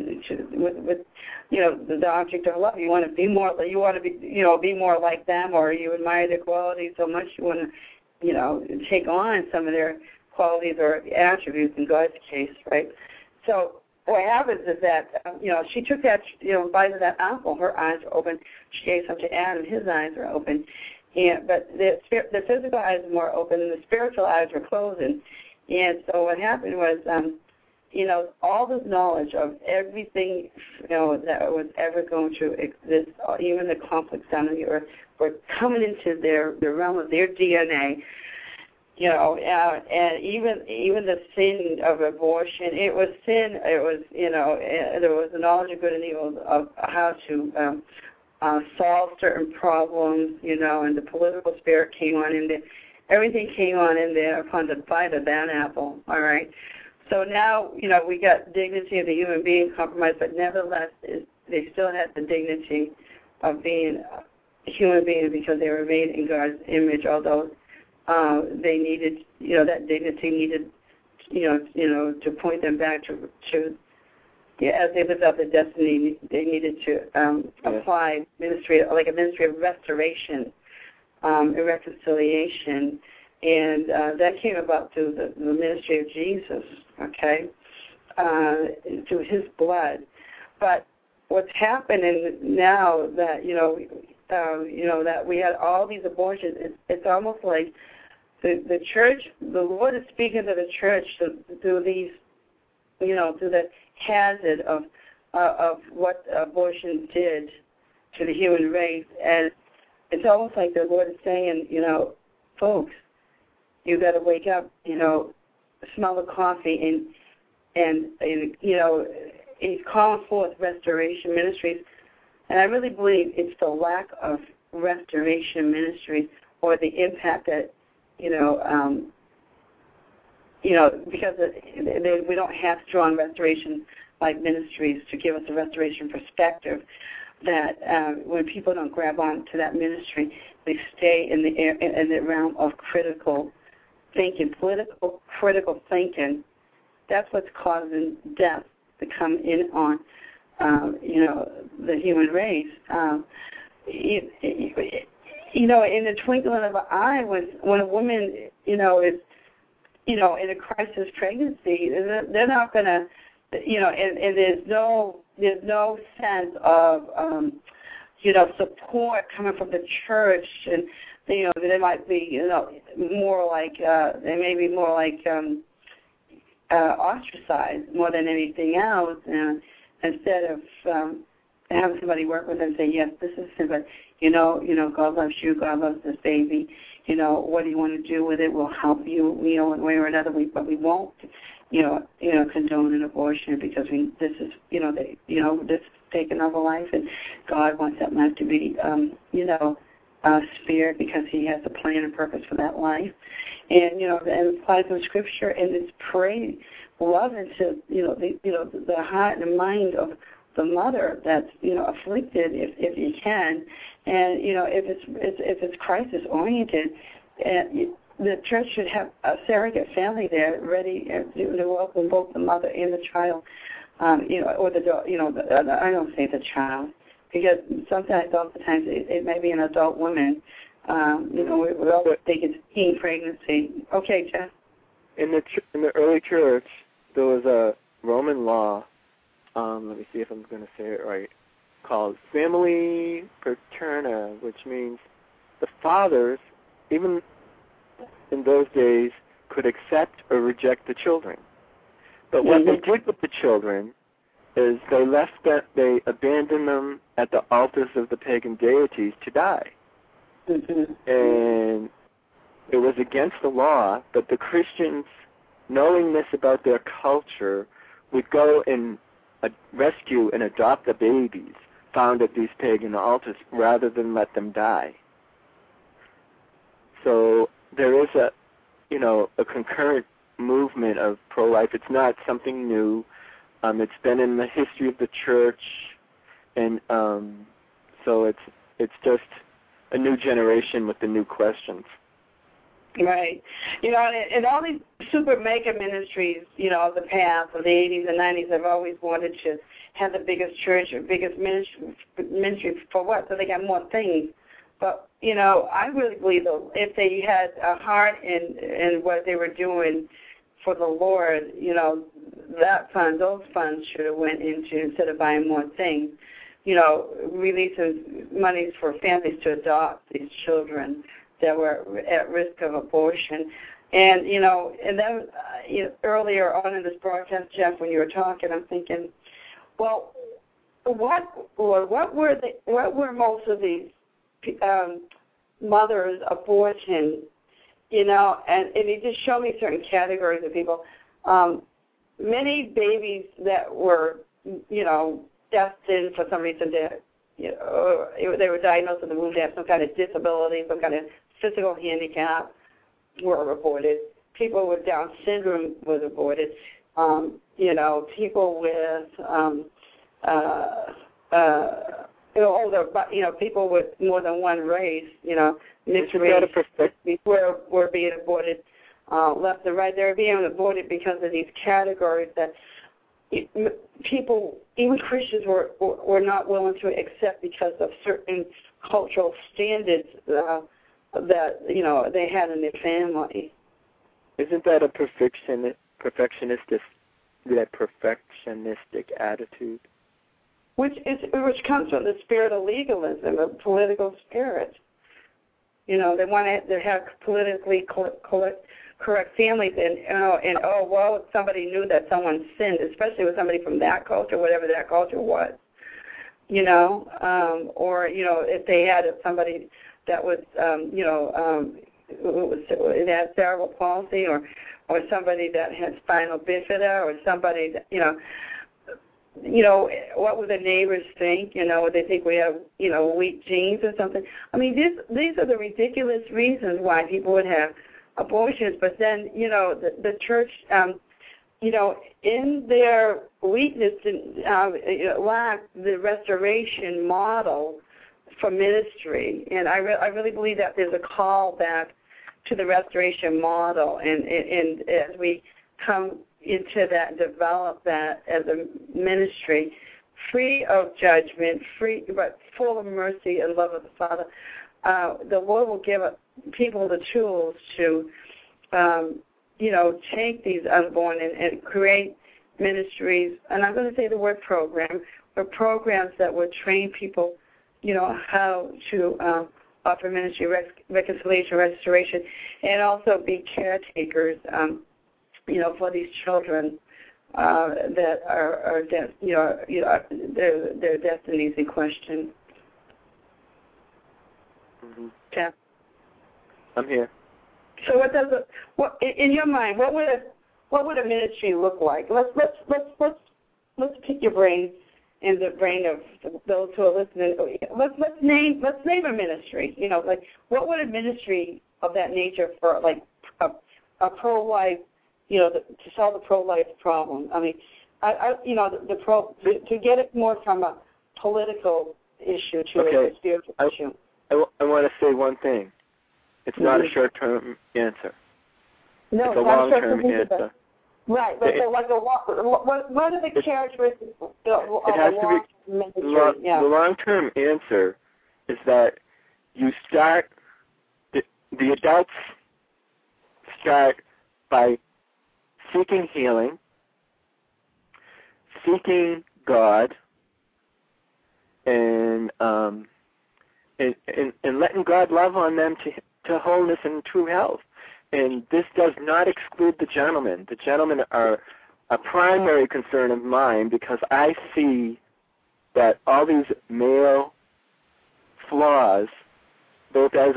the object of love? You want to be more. You want to be more like them, or you admire their qualities so much you want to take on some of their qualities or attributes in God's case, right? So what happens is that, she took that, bite of that apple. Her eyes were open. She gave some to Adam. His eyes were open. But the physical eyes were more open and the spiritual eyes were closing. And so what happened was, all this knowledge of everything, that was ever going to exist, even the conflicts down on the earth, were coming into the realm of their DNA. And even the sin of abortion, it was sin. It was, there was a knowledge of good and evil of how to solve certain problems, and the political spirit came on in there. Everything came on in there upon the bite of that apple, all right? So now, we got dignity of the human being compromised, but nevertheless, they still had the dignity of being human beings because they were made in God's image, although they needed, that dignity needed, to point them back to as they lived out their destiny, they needed to apply ministry, like a ministry of restoration, and reconciliation, and that came about through the ministry of Jesus, okay, through His blood. But what's happening now that that we had all these abortions, it's almost like the church, the Lord is speaking to the church through these, through the hazard of what abortion did to the human race. And it's almost like the Lord is saying, folks, you got to wake up, smell the coffee, and He's calling forth restoration ministries. And I really believe it's the lack of restoration ministries or the impact that, because we don't have strong restoration like ministries to give us a restoration perspective, that when people don't grab on to that ministry, they stay in the realm of critical thinking, political critical thinking. That's what's causing death to come in on, the human race. In the twinkling of an eye, when a woman, is, in a crisis pregnancy, they're not going to, and there's no sense of, support coming from the church, and they might be, more like they may be more like ostracized more than anything else, and instead of having somebody work with them and say, yes, this is sin, but God loves you, God loves this baby. What do you want to do with it? We'll help you, one way or another. But we won't, condone an abortion because this is, this is taking over life, and God wants that life to be, spared because He has a plan and purpose for that life, and and applies the Scripture and it's pray love into the heart and mind of the mother that's afflicted if you can, and if it's crisis oriented, and the church should have a surrogate family there ready to welcome both the mother and the child, or the I don't say the child because sometimes oftentimes it may be an adult woman. We all think it's teen pregnancy. Okay, Jeff.
In the early church, there was a Roman law. Let me see if I'm going to say it right. Called family paterna, which means the fathers, even in those days, could accept or reject the children. But what they did with the children is they abandoned them at the altars of the pagan deities to die. And it was against the law, but the Christians, knowing this about their culture, would go and rescue and adopt the babies found at these pagan altars rather than let them die. So there is a concurrent movement of pro-life. It's not something new. It's been in the history of the church, and so it's just a new generation with the new questions.
Right. And all these super mega ministries, of the past, of the 80s and 90s, have always wanted to have the biggest church or biggest ministry for what? So they got more things. But, I really believe that if they had a heart in what they were doing for the Lord, those funds should have went into, instead of buying more things, releasing monies for families to adopt these children that were at risk of abortion. And, and then earlier on in this broadcast, Jeff, when you were talking, I'm thinking, well, what were most of these mothers aborting, and it just showed me certain categories of people. Many babies that were, destined for some reason to, they were diagnosed with the womb to have some kind of disability, some kind of physical handicap, were aborted. People with Down syndrome was aborted. People with people with more than one race, mixed race, were being aborted left and right. They were being aborted because of these categories that people, even Christians, were not willing to accept because of certain cultural standards that they had in their family.
Isn't that a perfectionistic attitude?
Which comes from the spirit of legalism, a political spirit. They want to have politically correct families, and if somebody knew that someone sinned, especially with somebody from that culture, whatever that culture was, or if they had somebody that was, it had cerebral palsy, or somebody that had spinal bifida, or somebody that, what would the neighbors think? Would they think we have, weak genes or something? I mean, these are the ridiculous reasons why people would have abortions. But then, the church, in their weakness, lacked the restoration model for ministry. And I really believe that there's a call back to the restoration model. And as we come into that and develop that as a ministry, free of judgment, free but full of mercy and love of the Father, the Lord will give people the tools to, take these unborn and create ministries, and I'm going to say the word program, but programs that would train people, how to offer ministry, reconciliation, restoration, and also be caretakers, for these children that are their destinies in question.
Mm-hmm.
Yeah.
I'm here.
So what in your mind, what would a ministry look like? Let's pick your brain and the brain of those who are listening. Let's name a ministry. What would a ministry of that nature for a pro-life, to solve the pro-life problem? I mean, to get it more from a political issue to a spiritual issue.
I want to say one thing. It's not a short-term answer.
No,
it's a long-term answer.
Right, but what are the characteristics of the ministry?
The long-term answer is that you start, the adults start by seeking healing, seeking God, and letting God love on them to wholeness and true health. And this does not exclude the gentlemen. The gentlemen are a primary concern of mine because I see that all these male flaws, both as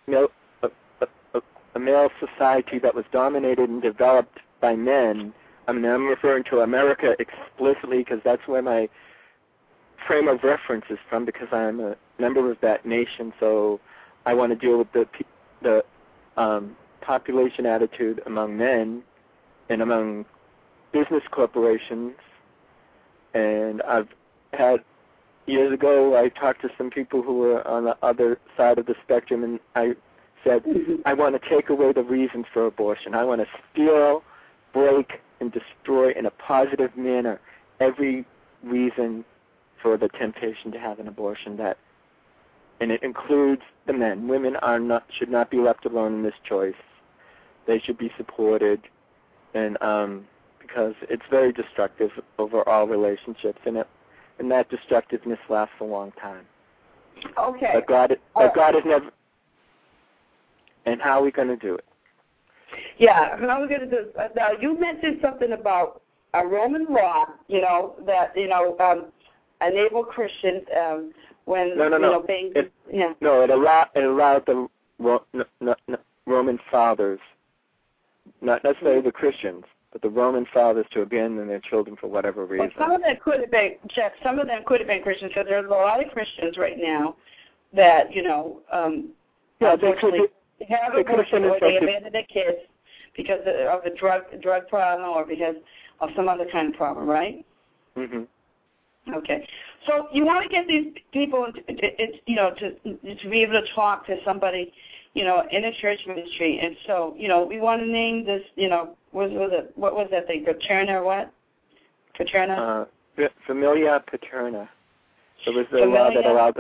a male society that was dominated and developed by men, I'm referring to America explicitly because that's where my frame of reference is from, because I'm a member of that nation, so I want to deal with the population attitude among men and among business corporations. And I've had, years ago, I talked to some people who were on the other side of the spectrum, and I said, I want to take away the reasons for abortion. I want to steal, break, and destroy in a positive manner every reason for the temptation to have an abortion, and it includes the men. Women should not be left alone in this choice. They should be supported, and because it's very destructive over all relationships, and that destructiveness lasts a long time.
Okay.
But God is never. And how are we going to do it?
Yeah, how are we going to do it? Now, you mentioned something about a Roman law, that enable Christians when
it allowed the Roman fathers, not necessarily the Christians, but the Roman fathers to abandon their children for whatever reason.
Well, some of them could have been, Jeff. Some of them could have been Christians, because there's a lot of Christians right now that unfortunately have abortion or they abandon their kids because of a drug problem or because of some other kind of problem, right?
Mm-hmm.
Okay. So you want to get these people, to be able to talk to somebody, in a church ministry. And so, we want to name this, what was that thing, Paterna or what? Paterna?
Familia Paterna. It was a law that allowed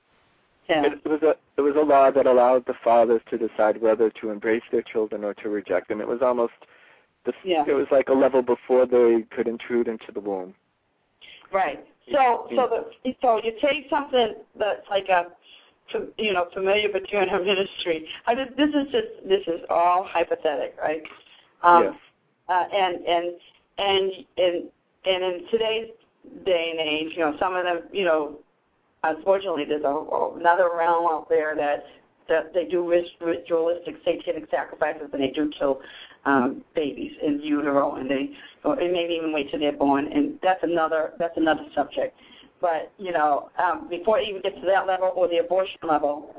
It was a law that allowed the fathers to decide whether to embrace their children or to reject them. It was almost, it was like a level before they could intrude into the womb.
Right. So you take something that's like a, Familia Paterna ministry. This is all hypothetical, right?
Yes.
And in today's day and age, some of them, unfortunately, there's another realm out there that they do ritualistic satanic sacrifices, and they do kill babies in utero, and maybe even wait till they're born, and that's another subject. But before it even gets to that level or the abortion level,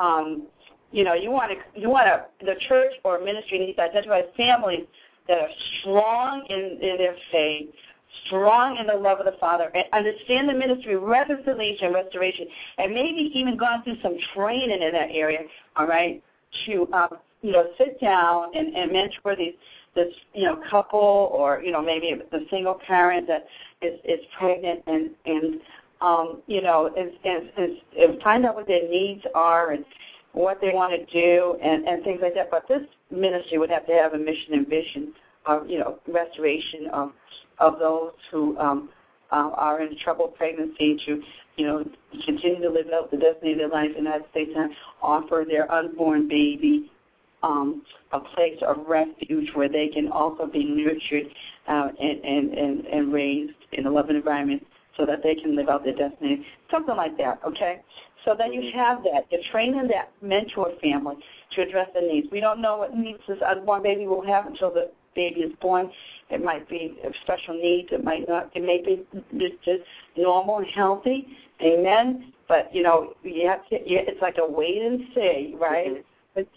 the church or ministry needs to identify families that are strong in their faith, strong in the love of the Father, and understand the ministry, reconciliation, restoration, and maybe even gone through some training in that area, all right, to, sit down and mentor this couple or, maybe the single parent that is pregnant and find out what their needs are and what they want to do and things like that. But this ministry would have to have a mission and vision of, restoration of those who are in troubled pregnancy to, continue to live out the destiny of their life and at the same time offer their unborn baby a place of refuge where they can also be nurtured and raised in a loving environment so that they can live out their destiny, something like that, okay? So then you have that. You're training that mentor family to address the needs. We don't know what needs this unborn baby will have until the baby is born. It might be special needs. It might not. It may be just normal and healthy. Amen. But, you have to. It's like a wait and see, right? But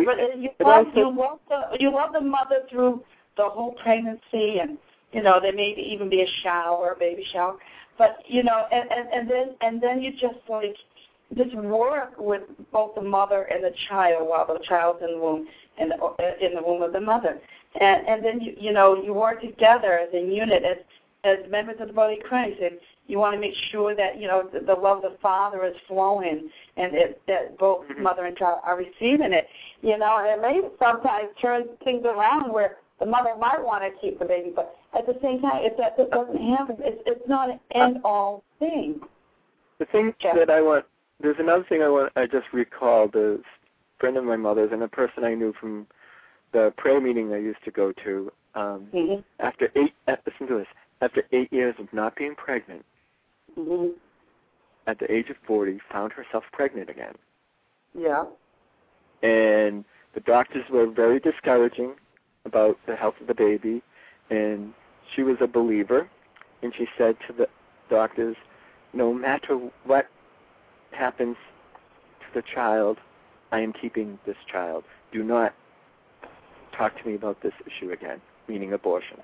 you love the mother through the whole pregnancy, and there may even be a baby shower. But and then you just work with both the mother and the child while the child's in the womb in the womb of the mother, and then you work together as a unit as members of the body of Christ, and you want to make sure that the love of the Father is flowing, and that both mother and child are receiving it. And it may sometimes turn things around where the mother might want to keep the baby, but at the same time, if that doesn't happen, it's not an end-all thing.
The thing that I want, there's another thing I just recalled, a friend of my mother's and a person I knew from the prayer meeting I used to go to. Listen to this, after 8 years of not being pregnant, at the age of 40, found herself pregnant again.
Yeah.
And the doctors were very discouraging about the health of the baby, and she was a believer, and she said to the doctors, no matter what happens to the child, I am keeping this child. Do not talk to me about this issue again, meaning abortion.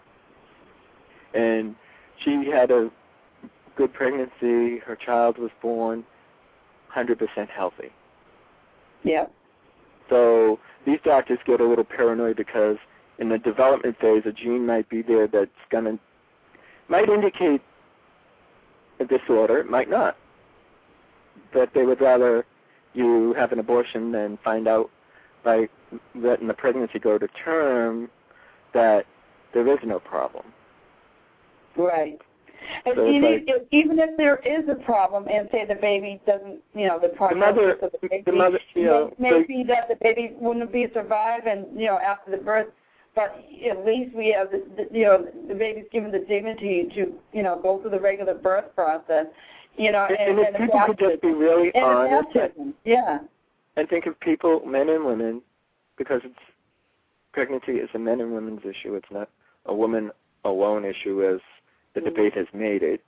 And she had a good pregnancy. Her child was born 100% healthy.
Yeah. So
these doctors get a little paranoid because in the development phase, a gene might be there that's might indicate a disorder, it might not. But they would rather you have an abortion than find out by letting the pregnancy go to term that there is no problem.
Right. And
so
even if there is a problem, and say the baby doesn't, the prognosis of the baby, maybe that the baby wouldn't be survived, and after the birth, but at least we have the baby's given the dignity to go through the regular birth process, and
if people could just be really honest,
and
think of people, men and women, because pregnancy is a men and women's issue. It's not a woman alone issue, as the debate has made it.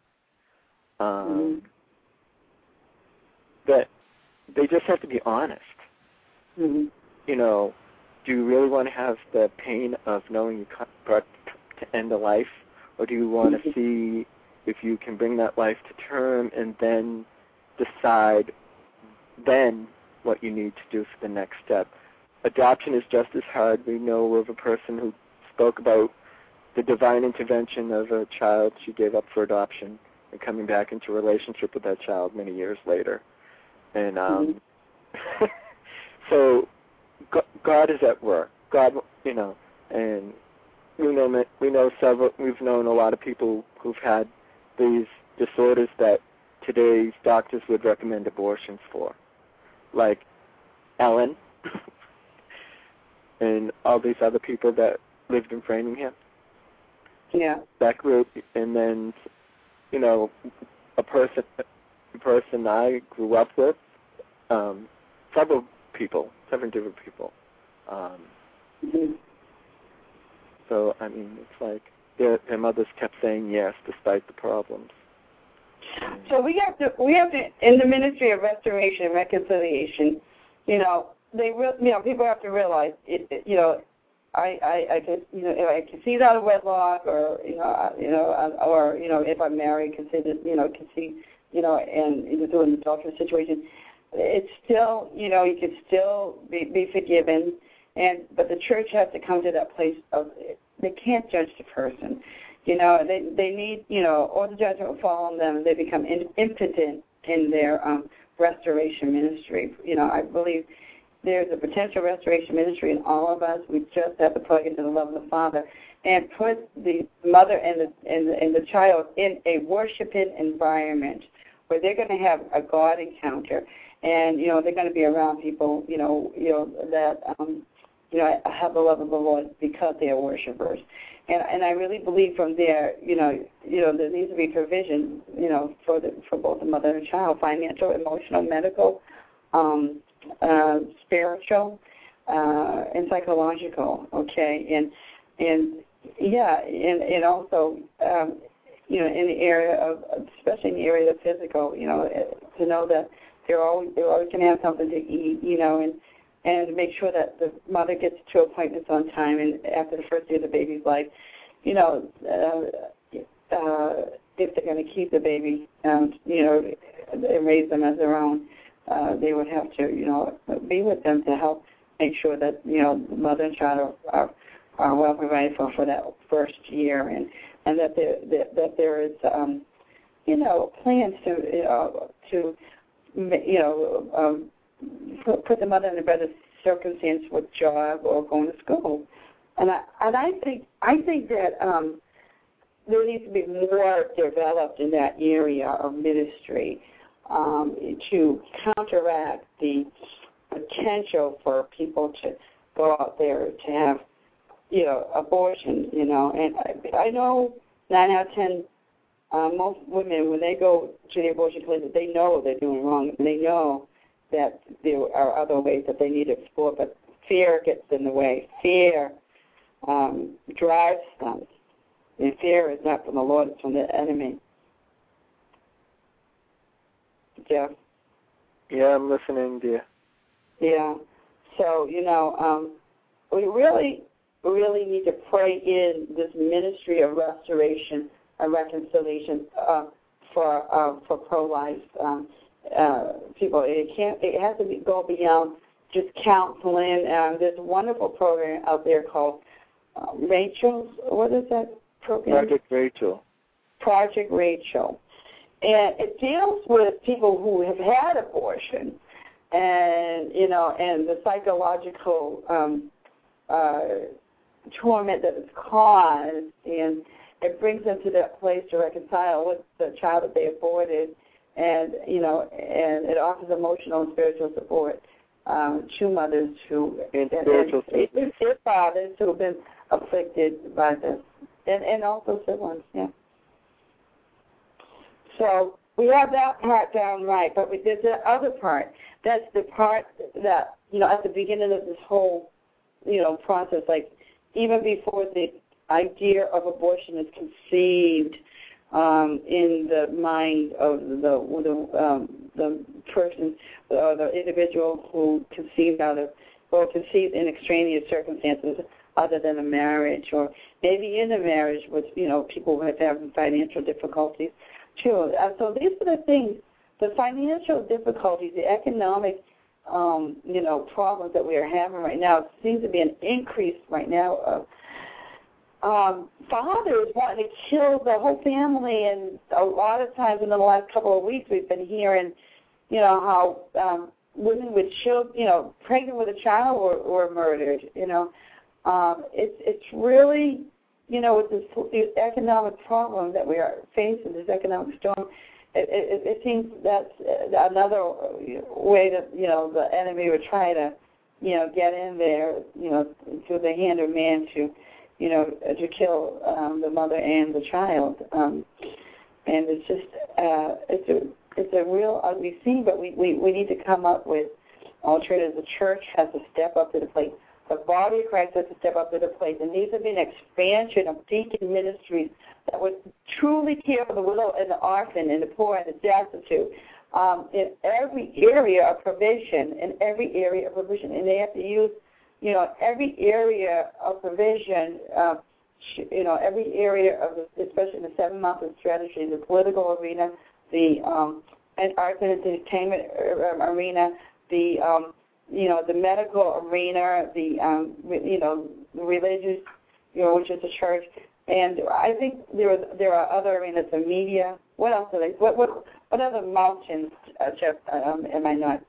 That they just have to be honest. Do you really want to have the pain of knowing you brought to end a life, or do you want to see if you can bring that life to term and then decide then what you need to do for the next step? Adoption is just as hard. We know of a person who spoke about the divine intervention of a child she gave up for adoption and coming back into a relationship with that child many years later. And so God is at work. God, and we've known a lot of people who've had these disorders that today's doctors would recommend abortions for, like Ellen and all these other people that lived in Framingham.
Yeah.
That group, and then, a person I grew up with, several different people. So, it's like their mothers kept saying yes despite the problems.
So we have to, in the ministry of restoration and reconciliation, people have to realize, I if I conceive out of wedlock, or if I'm married, conceive, and through an adulterous situation, it's still, you can still be forgiven, but the church has to come to that place of they can't judge the person, they need, or the judgment will fall on them, and they become impotent in their restoration ministry. I believe there's a potential restoration ministry in all of us. We just have to plug into the love of the Father and put the mother and the child in a worshiping environment where they're going to have a God encounter, and they're going to be around people that have the love of the Lord because they are worshipers. And I really believe from there, there needs to be provision, for both the mother and child, financial, emotional, medical, spiritual, and psychological. Okay, and also, in the area of, especially in the area of physical, to know that they're always going to have something to eat, and make sure that the mother gets to appointments on time, and after the first year of the baby's life, if they're going to keep the baby, and raise them as their own, they would have to, be with them to help make sure that, the mother and child are well provided for that first year, and that there is, plans to put the mother in a better circumstance with job or going to school, and I think that there needs to be more developed in that area of ministry to counteract the potential for people to go out there to have abortion. And I know 9 out of 10. Most women, when they go to the abortion clinic, they know they're doing wrong, and they know that there are other ways that they need to explore, but fear gets in the way. Fear drives them, and fear is not from the Lord, it's from the enemy. Jeff?
Yeah, I'm listening, dear.
Yeah. So, we really need to pray in this ministry of restoration and reconciliation for pro-life people. It has to go beyond just counseling. There's a wonderful program out there called Rachel's. What is that program?
Project Rachel.
Project Rachel, and it deals with people who have had abortion, and and the psychological torment that is caused, and it brings them to that place to reconcile with the child that they aborted, and and it offers emotional and spiritual support to mothers who and their fathers who have been afflicted by this, and also siblings. Yeah. So we have that part down right, but there's the other part. That's the part that at the beginning of this whole process, like even before the idea of abortion is conceived in the mind of the person or the individual who conceived conceived in extraneous circumstances other than a marriage, or maybe in a marriage with people who have financial difficulties too. So these are the things, the financial difficulties, the economic problems that we are having right now. It seems to be an increase right now of fathers wanting to kill the whole family, and a lot of times in the last couple of weeks we've been hearing, how women with children, pregnant with a child were murdered. It's really, with this economic problem that we are facing, this economic storm. It seems that's another way that the enemy would try to get in there, through the hand of man to kill the mother and the child, and it's just it's a real ugly scene. But we need to come up with alternatives. The church has to step up to the plate. The body of Christ has to step up to the plate. There needs to be an expansion of deacon ministries that would truly care for the widow and the orphan and the poor and the destitute in every area of provision, and they have to use, every area of provision, every area of, especially in the 7 mountain strategy, the political arena, the arts and entertainment arena, the medical arena, the religious, which is the church, and I think there are other arenas, the media. What else are they? What what other mountains, Jeff, am I not?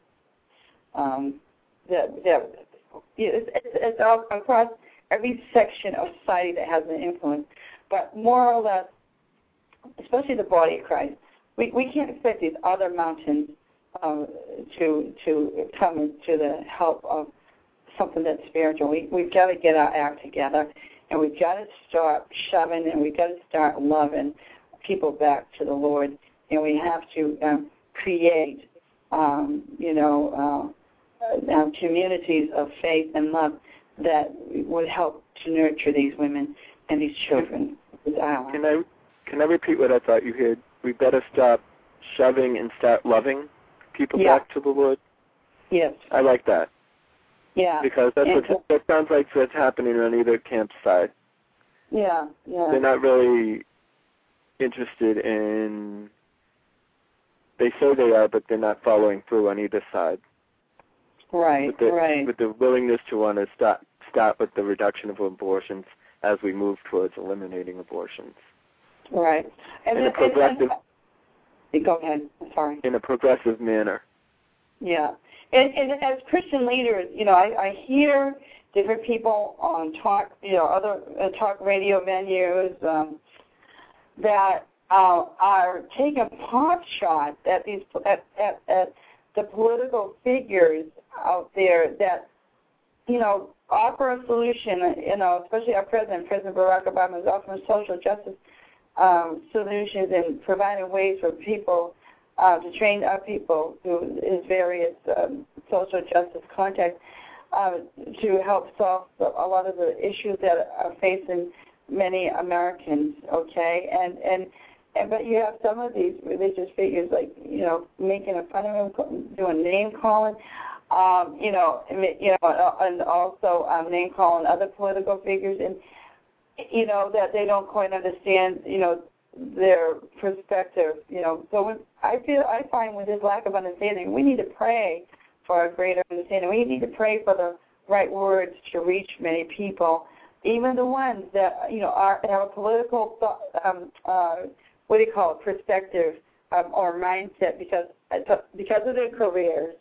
It's all across every section of society that has an influence. But more or less, especially the body of Christ, we can't expect these other mountains to come into the help of something that's spiritual. We've got to get our act together, and we've got to start shoving, and we've got to start loving people back to the Lord, and we have to create, communities of faith and love that would help to nurture these women and these children.
Can I repeat what I thought you heard? We better stop shoving and start loving people back to the Lord?
Yes.
I like that.
Yeah.
Because that sounds like what's happening on either camp's side.
Yeah.
They're not really interested in, they say they are, but they're not following through on either side.
Right,
with the willingness to want to stop with the reduction of abortions as we move towards eliminating abortions.
Right. Go ahead. Sorry.
In a progressive manner.
Yeah. And as Christian leaders, I hear different people on talk, other talk radio venues that are taking pot shots at these at the political figures out there that offer a solution. Especially our President Barack Obama, is offering social justice solutions and providing ways for people to train our people through his various social justice contacts to help solve a lot of the issues that are facing many Americans. Okay, but you have some of these religious figures making fun of him, doing name calling, and also name calling other political figures, and that they don't quite understand their perspective. So I find with this lack of understanding, we need to pray for a greater understanding. We need to pray for the right words to reach many people, even the ones that have a political perspective or mindset because of their careers,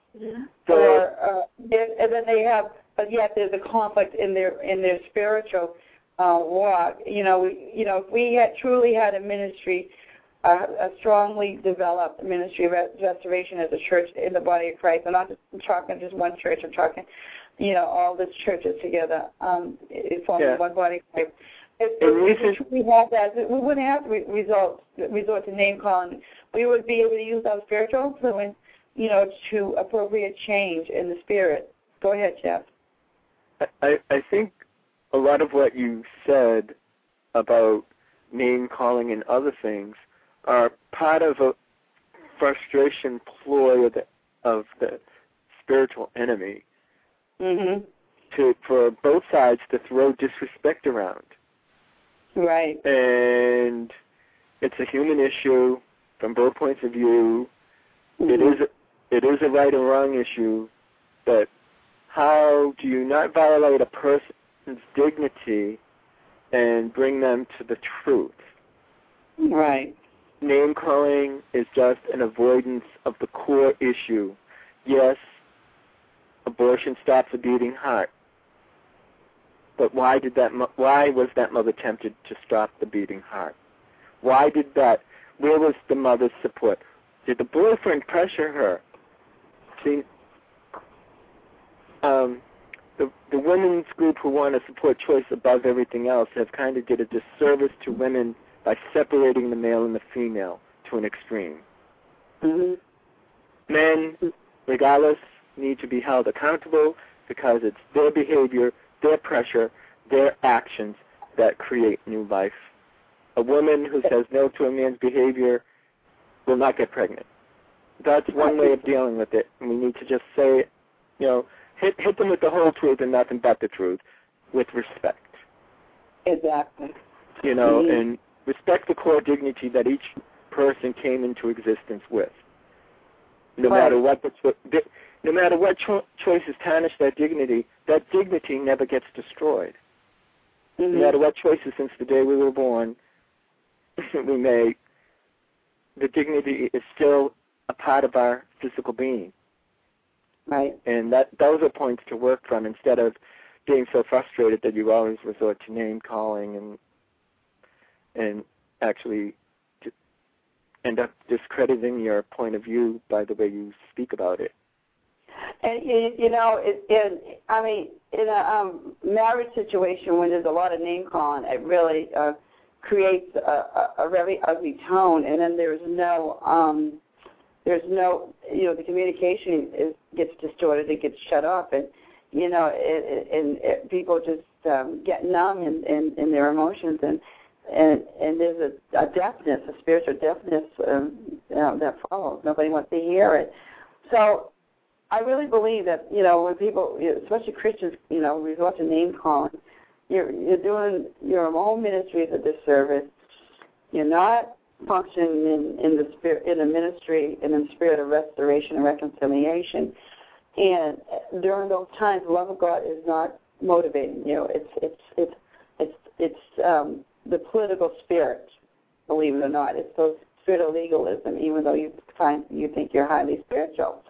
and then they have, but yet there's a conflict in their spiritual walk. If we had truly had a ministry, a strongly developed ministry of restoration as a church in the body of Christ. I'm not just talking just one church. I'm talking, all the churches together forming one body of Christ. If we had that, we wouldn't have to resort to name calling. We would be able to use our spiritual influence, to appropriate change in the spirit. Go ahead, Jeff.
I think a lot of what you said about name calling and other things are part of a frustration ploy of the spiritual enemy for both sides to throw disrespect around.
Right.
And it's a human issue from both points of view. It is a right or wrong issue, but how do you not violate a person's dignity and bring them to the truth?
Right.
Name calling is just an avoidance of the core issue. Yes, abortion stops a beating heart. But why was that mother tempted to stop the beating heart? Where was the mother's support? Did the boyfriend pressure her? See, the women's group who want to support choice above everything else have kind of did a disservice to women by separating the male and the female to an extreme. Men, regardless, need to be held accountable because it's their behavior, their pressure, their actions that create new life. A woman who says no to a man's behavior will not get pregnant. That's one way of dealing with it. And we need to just say, hit them with the whole truth and nothing but the truth with respect.
Exactly.
And respect the core dignity that each person came into existence with. No matter what choices tarnish that dignity never gets destroyed. No matter what choices since the day we were born we made, the dignity is still a part of our physical being.
Right.
And those are points to work from instead of being so frustrated that you always resort to name calling and actually end up discrediting your point of view by the way you speak about it.
And you know, in a marriage situation when there's a lot of name calling, it really creates a very ugly tone, and then there's no, you know, the communication gets distorted, it gets shut off, and you know, people just get numb in their emotions, and there's a deafness, a spiritual deafness that follows. Nobody wants to hear it. So I really believe that, you know, when people, especially Christians, you know, resort to name calling, you're doing your own ministry as a disservice. You're not functioning in the spirit, in a ministry, in the spirit of restoration and reconciliation. And during those times, the love of God is not motivating you. It's the political spirit, believe it or not. It's the spirit of legalism, even though you think you're highly spiritual.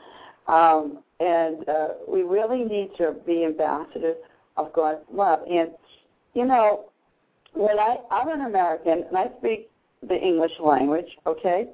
And we really need to be ambassadors of God's love. And, you know, when I'm an American, and I speak the English language, okay?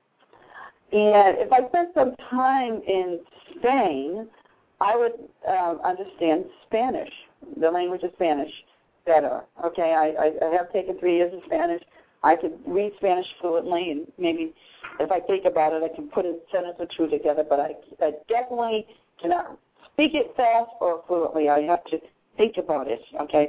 And if I spent some time in Spain, I would understand Spanish, the language of Spanish, better, okay? I have taken 3 years of Spanish. I could read Spanish fluently, and maybe if I think about it, I can put a sentence or two together, but I definitely cannot speak it fast or fluently. I have to think about it, okay?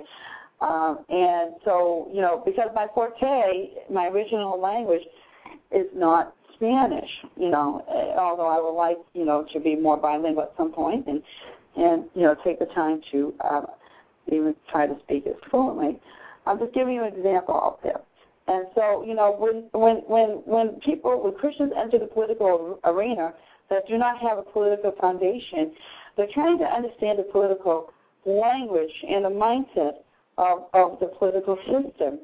And so, you know, because my forte, my original language is not Spanish, you know, although I would like, you know, to be more bilingual at some point and you know, take the time to even try to speak it fluently. I'm just giving you an example out there. And so, you know, when Christians enter the political arena that do not have a political foundation, they're trying to understand the political language and the mindset of the political system.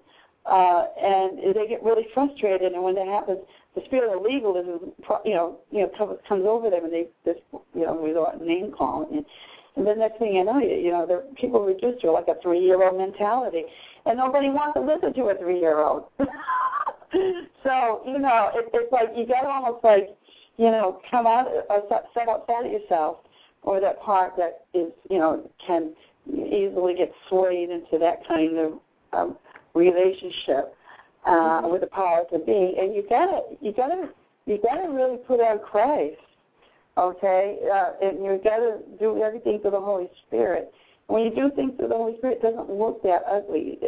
And they get really frustrated, and when that happens, the spirit of legalism, comes over them, and they just, resort to name calling. And the next thing you know, the people reduce to like a 3-year-old mentality, and nobody wants to listen to a 3-year-old. So, it's like you got to almost like, come out, step outside of yourself, or that part that is, can easily get swayed into that kind of relationship with the power to be. And you gotta really put on Christ. Okay, and you got to do everything through the Holy Spirit. When you do things through the Holy Spirit, it doesn't look that ugly.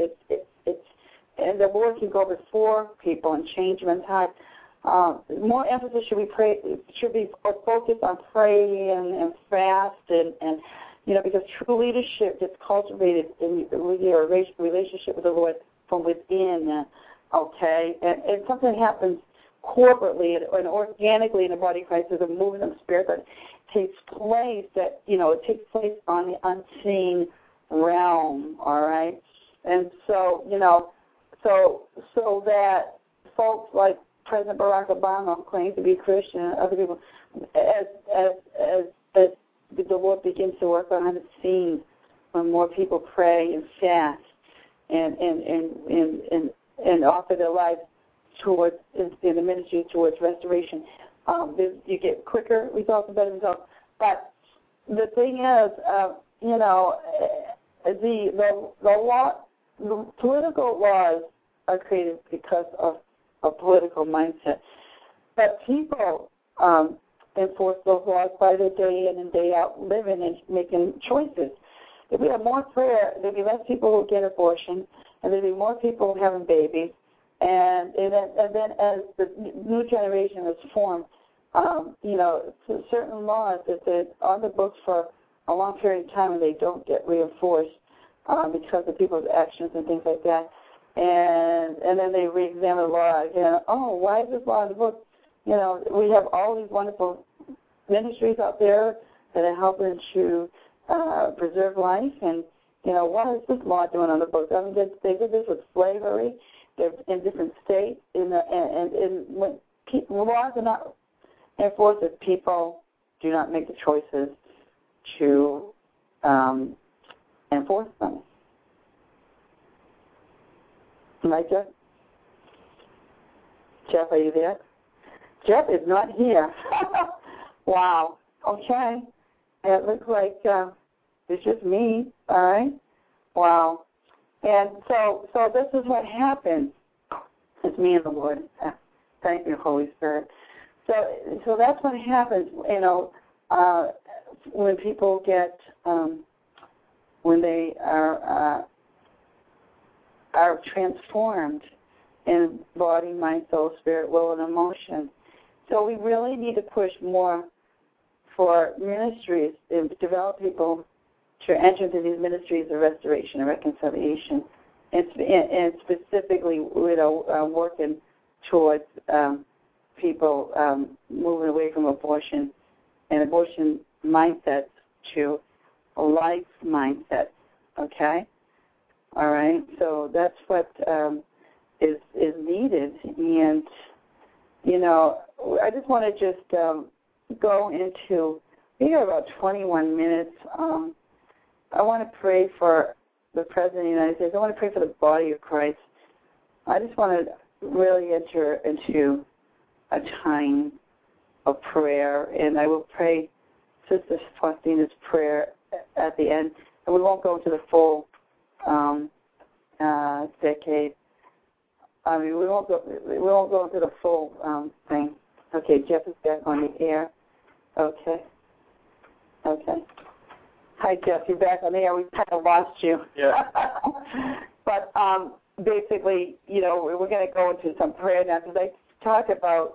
And the Lord can go before people and change men's hearts. More emphasis should be focused on praying and fast and because true leadership gets cultivated with your relationship with the Lord from within. Okay, and something happens corporately and organically in the body of Christ. There's a movement of spirit that takes place it takes place on the unseen realm, all right? And so, so that folks like President Barack Obama claim to be Christian, and other people, as the Lord begins to work behind the scenes, when more people pray and fast and offer their lives towards in the ministry towards restoration, you get quicker results and better results. But the thing is, the political laws are created because of a political mindset. But people enforce those laws by their day in and day out living and making choices. If we have more prayer, there'd be less people who get abortion, and there'd be more people having babies. And then as the new generation is formed, certain laws that they're on the books for a long period of time and they don't get reinforced because of people's actions and things like that. And then they re-examine the law again. Oh, why is this law in the book? We have all these wonderful ministries out there that are helping to preserve life. And, what is this law doing on the books? I mean, they did this with slavery. They're in different states. And laws are not enforced if people do not make the choices to enforce them. Right, Jeff? Jeff, are you there? Jeff is not here. Wow. Okay. It looks like it's just me. All right. Wow. And so this is what happens. It's me and the Lord. Thank you, Holy Spirit. So that's what happens. When people get when they are transformed in body, mind, soul, spirit, will, and emotion. So we really need to push more for ministries to develop people to enter into these ministries of restoration and reconciliation, and specifically, working towards people moving away from abortion and abortion mindsets to a life mindset. Okay, all right. So that's what is needed, and I just want to just go into. We have about 21 minutes. I want to pray for the President of the United States. I want to pray for the body of Christ. I just want to really enter into a time of prayer, and I will pray Sister Faustina's prayer at the end, and we won't go into the full decade. I mean, we won't go into the full thing. Okay, Jeff is back on the air. Okay. Hi, Jeff. You're back on the air. We kind of lost you.
Yeah.
But basically, we're going to go into some prayer now because I talked about,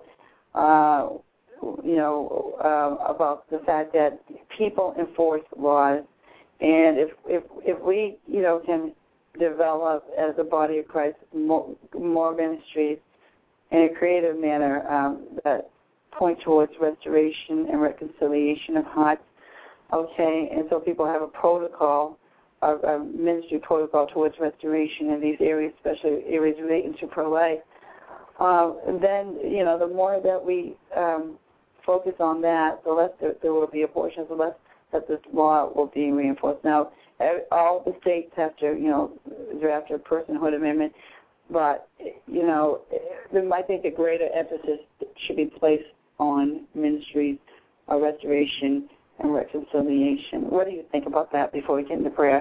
about the fact that people enforce laws, and if we, can develop as a body of Christ more ministries in a creative manner that point towards restoration and reconciliation of hearts. Okay, and so people have a protocol, a ministry protocol towards restoration in these areas, especially areas relating to pro-life. Then, the more that we focus on that, the less there will be abortions, the less that this law will be reinforced. Now, all the states have to, draft a personhood amendment, but, I think a greater emphasis should be placed on ministries of restoration and reconciliation. What do you think about that before we get into prayer?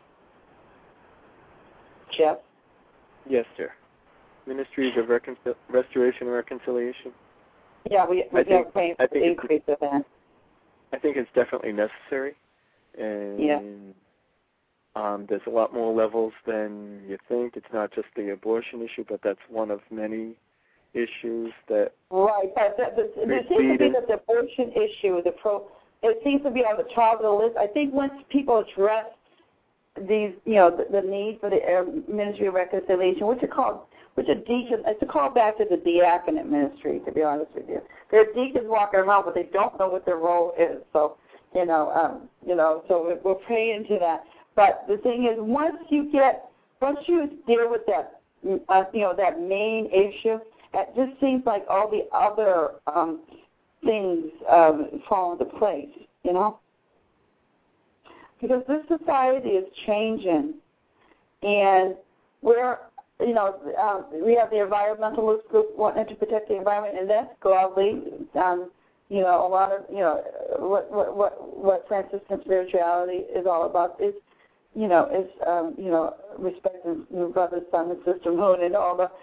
Jeff?
Yes, sir. Ministries of restoration and reconciliation.
Yeah, we are praying for the increase of that.
I think it's definitely necessary, and there's a lot more levels than you think. It's not just the abortion issue, but that's one of many issues that. Right,
but there seems to be the abortion issue, it seems to be on the top of the list. I think once people address these, the need for the ministry of reconciliation, which are deacons, it's a call back to the diaconate ministry, to be honest with you. There are deacons walking around, but they don't know what their role is. So, so we'll pray into that. But the thing is, once you deal with that, that main issue, it just seems like all the other things fall into place, because this society is changing, and we're, we have the environmentalist group wanting to protect the environment, and that's godly. A lot of, what Franciscan spirituality is all about is, respecting your brother, sun, and sister, moon, and all the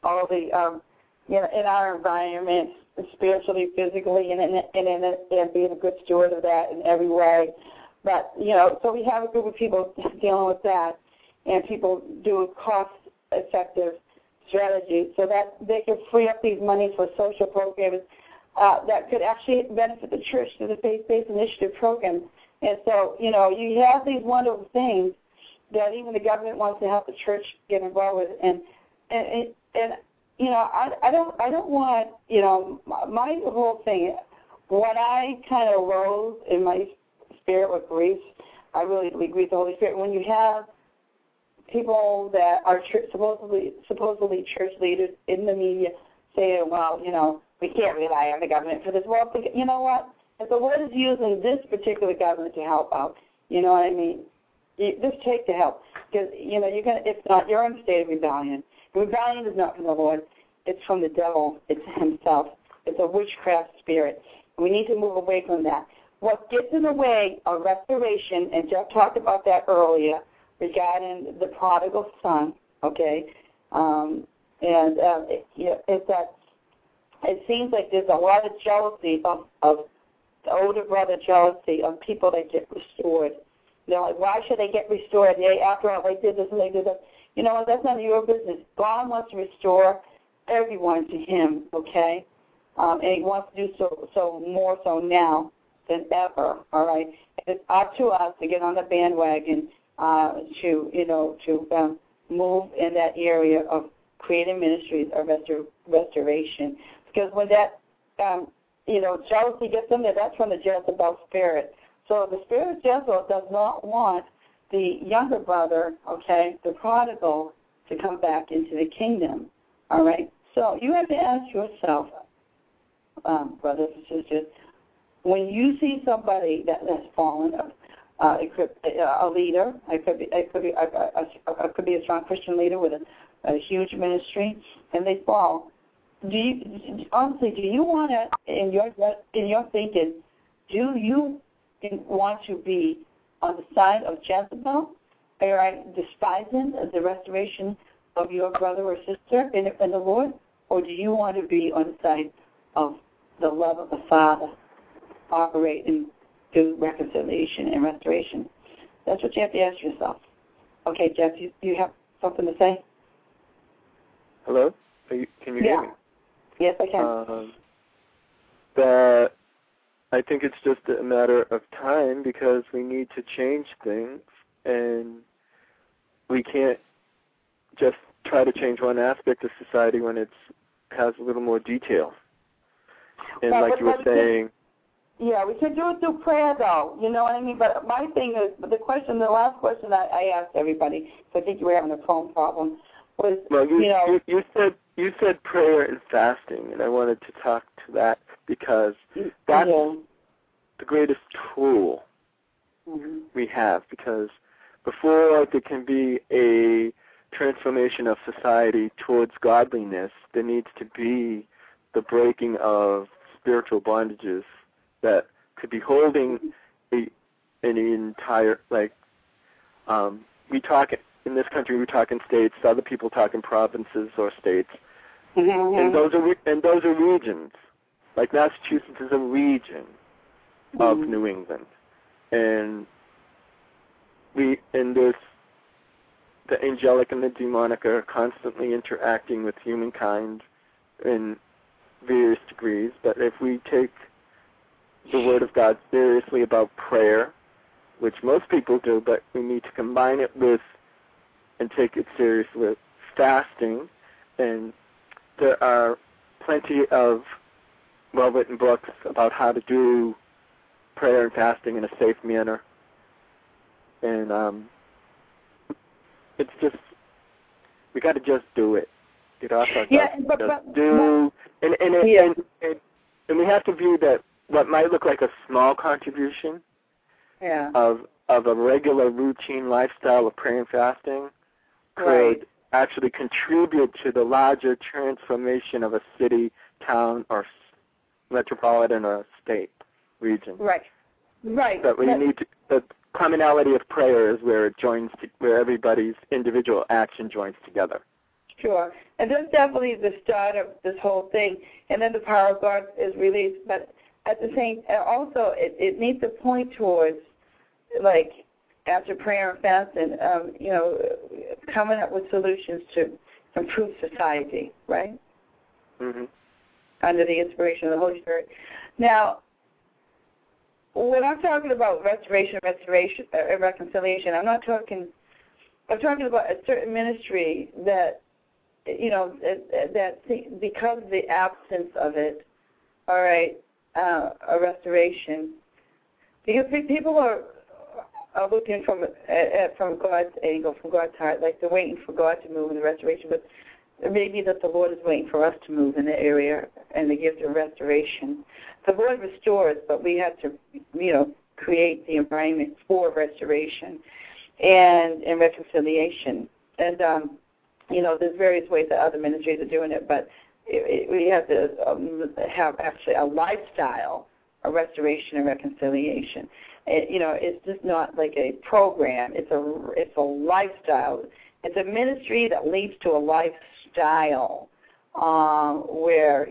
in our environment, spiritually, physically, and being a good steward of that in every way. But, so we have a group of people dealing with that, and people do cost-effective strategies so that they can free up these monies for social programs that could actually benefit the church through the Faith-Based Initiative program. And so, you have these wonderful things that even the government wants to help the church get involved with. And I don't want, my whole thing, when I kind of rose in my spirit with grief, I really grieve the Holy Spirit. When you have people that are supposedly church leaders in the media saying, well, we can't rely on the government for this. Well, you know what? If the Lord is using this particular government to help out, you know what I mean? Just take the help. Because, you know, if not, you're in a state of rebellion. Rebellion is not from the Lord. It's from the devil. It's himself. It's a witchcraft spirit. We need to move away from that. What gets in the way of restoration, and Jeff talked about that earlier regarding the prodigal son, okay, is that it seems like there's a lot of jealousy of the older brother jealousy of people that get restored. They're like, why should they get restored? After all, they did this and they did that. You know what? That's none of your business. God wants to restore everyone to Him, okay? And He wants to do so more so now than ever, all right? It's up to us to get on the bandwagon to move in that area of creating ministries of restoration. Because when that, jealousy gets in there, that's from the Jezebel spirit. So the spirit of Jezebel does not want the younger brother, okay, the prodigal, to come back into the kingdom, all right? So you have to ask yourself, brothers and sisters, when you see somebody that's fallen, it could be a leader, it could be a strong Christian leader with a huge ministry, and they fall. Do you want to, in your thinking, do you want to be on the side of Jezebel, all right, despising the restoration of your brother or sister in the Lord, or do you want to be on the side of the love of the Father, operating through reconciliation and restoration? That's what you have to ask yourself. Okay, Jeff, you have something to say?
Hello? Can you hear me?
Yes, I can.
That I think it's just a matter of time because we need to change things, and we can't just try to change one aspect of society when it has a little more detail. And like you were saying...
Yeah, we can do it through prayer, though. You know what I mean? But my thing is, the last question I asked everybody, so I think you were having a phone problem, was,
well, you said prayer and fasting, and I wanted to talk to that because that's the greatest tool we have, because before there can be a transformation of society towards godliness, there needs to be the breaking of spiritual bondages that could be holding an entire, we talk in this country, we talk in states, other people talk in provinces or states, and those are regions. Like Massachusetts is a region of New England, and there's the angelic and the demonic are constantly interacting with humankind in various degrees. But if we take the Word of God seriously about prayer, which most people do, but we need to combine it with and take it serious with fasting, and there are plenty of well-written books about how to do prayer and fasting in a safe manner, and it's just, we got to just do it. Get off our and we have to view that what might look like a small contribution of a regular routine lifestyle of prayer and fasting could actually contribute to the larger transformation of a city, town, or metropolitan or state region. Right. But we need to, the commonality of prayer is where it joins, where everybody's individual action joins together.
Sure. And that's definitely the start of this whole thing. And then the power of God is released. But at the same, also, it needs to point towards, like, after prayer and fasting, coming up with solutions to improve society, right? Under the inspiration of the Holy Spirit. Now, when I'm talking about restoration, reconciliation, I'm talking about a certain ministry that, that because of the absence of it, all right, a restoration, because people are looking from God's angle, from God's heart, like they're waiting for God to move in the restoration, but it may be that the Lord is waiting for us to move in the area and the gift of restoration. The Lord restores, but we have to, create the environment for restoration and reconciliation. And, there's various ways that other ministries are doing it, but we have to have actually a lifestyle of restoration and reconciliation. It's just not like a program. It's a lifestyle. It's a ministry that leads to a lifestyle where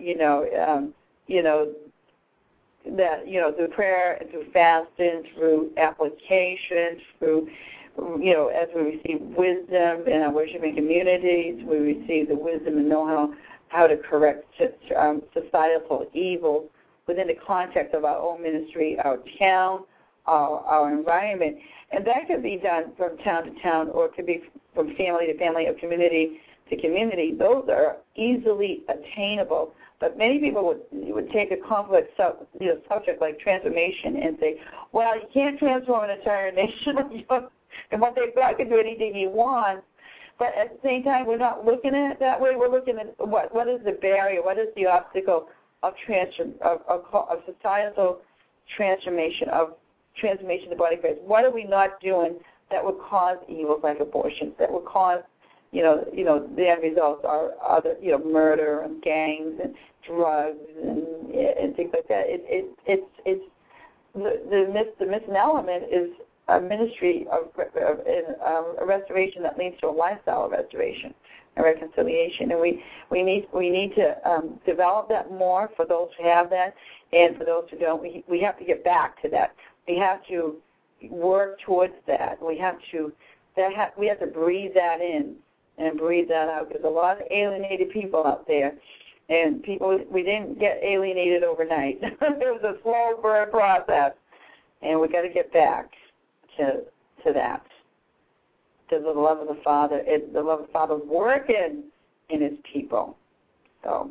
through prayer and through fasting, through application, through as we receive wisdom in our worshiping communities, we receive the wisdom and know how to correct societal evils within the context of our own ministry, our town, our environment. And that can be done from town to town, or it could be from family to family or community to community. Those are easily attainable. But many people would take a complex subject like transformation and say, well, you can't transform an entire nation. And what they've got can do anything you want. But at the same time, we're not looking at it that way. We're looking at what is the barrier, what is the obstacle of societal transformation, of transformation of the body of Christ. What are we not doing that would cause evils like abortion, that would cause, the end results are other, murder and gangs and drugs and things like that. It's the missing element is a ministry of a restoration that leads to a lifestyle of restoration and reconciliation, and we need to develop that more for those who have that, and for those who don't, we have to get back to that. We have to work towards that. We have to breathe that in and breathe that out, because a lot of alienated people out there, and we didn't get alienated overnight. It was a slow burn process, and we got to get back to that, to the love of the Father. The love of the Father working in His people. So,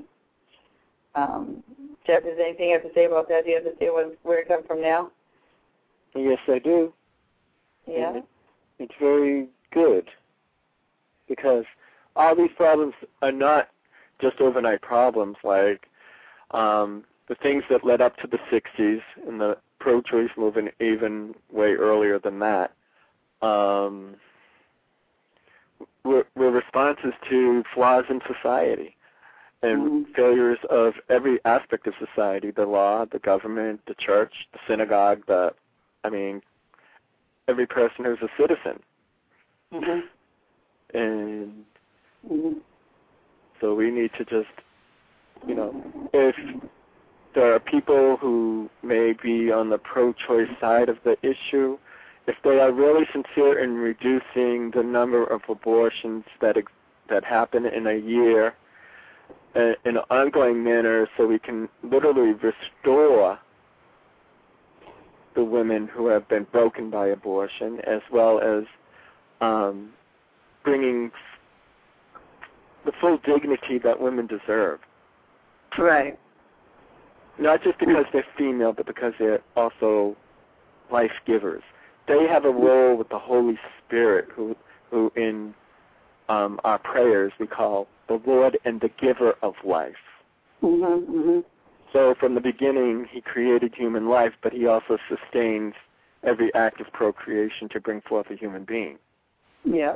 Jeff, is there anything you have to say about that? Do you have to say where it comes from now?
Yes, I do.
Yeah.
It's very good, because all these problems are not just overnight problems like the things that led up to the 60s and the pro-choice movement, even way earlier than that, were responses to flaws in society and failures of every aspect of society, the law, the government, the church, the synagogue, every person who's a citizen. Mm-hmm. And so we need to just, if there are people who may be on the pro-choice side of the issue, if they are really sincere in reducing the number of abortions that happen in a year in an ongoing manner, so we can literally restore the women who have been broken by abortion, as well as bringing the full dignity that women deserve.
Right.
Not just because they're female, but because they're also life givers. They have a role with the Holy Spirit, who in our prayers we call the Lord and the giver of life. So from the beginning, He created human life, but He also sustains every act of procreation to bring forth a human being.
Yeah.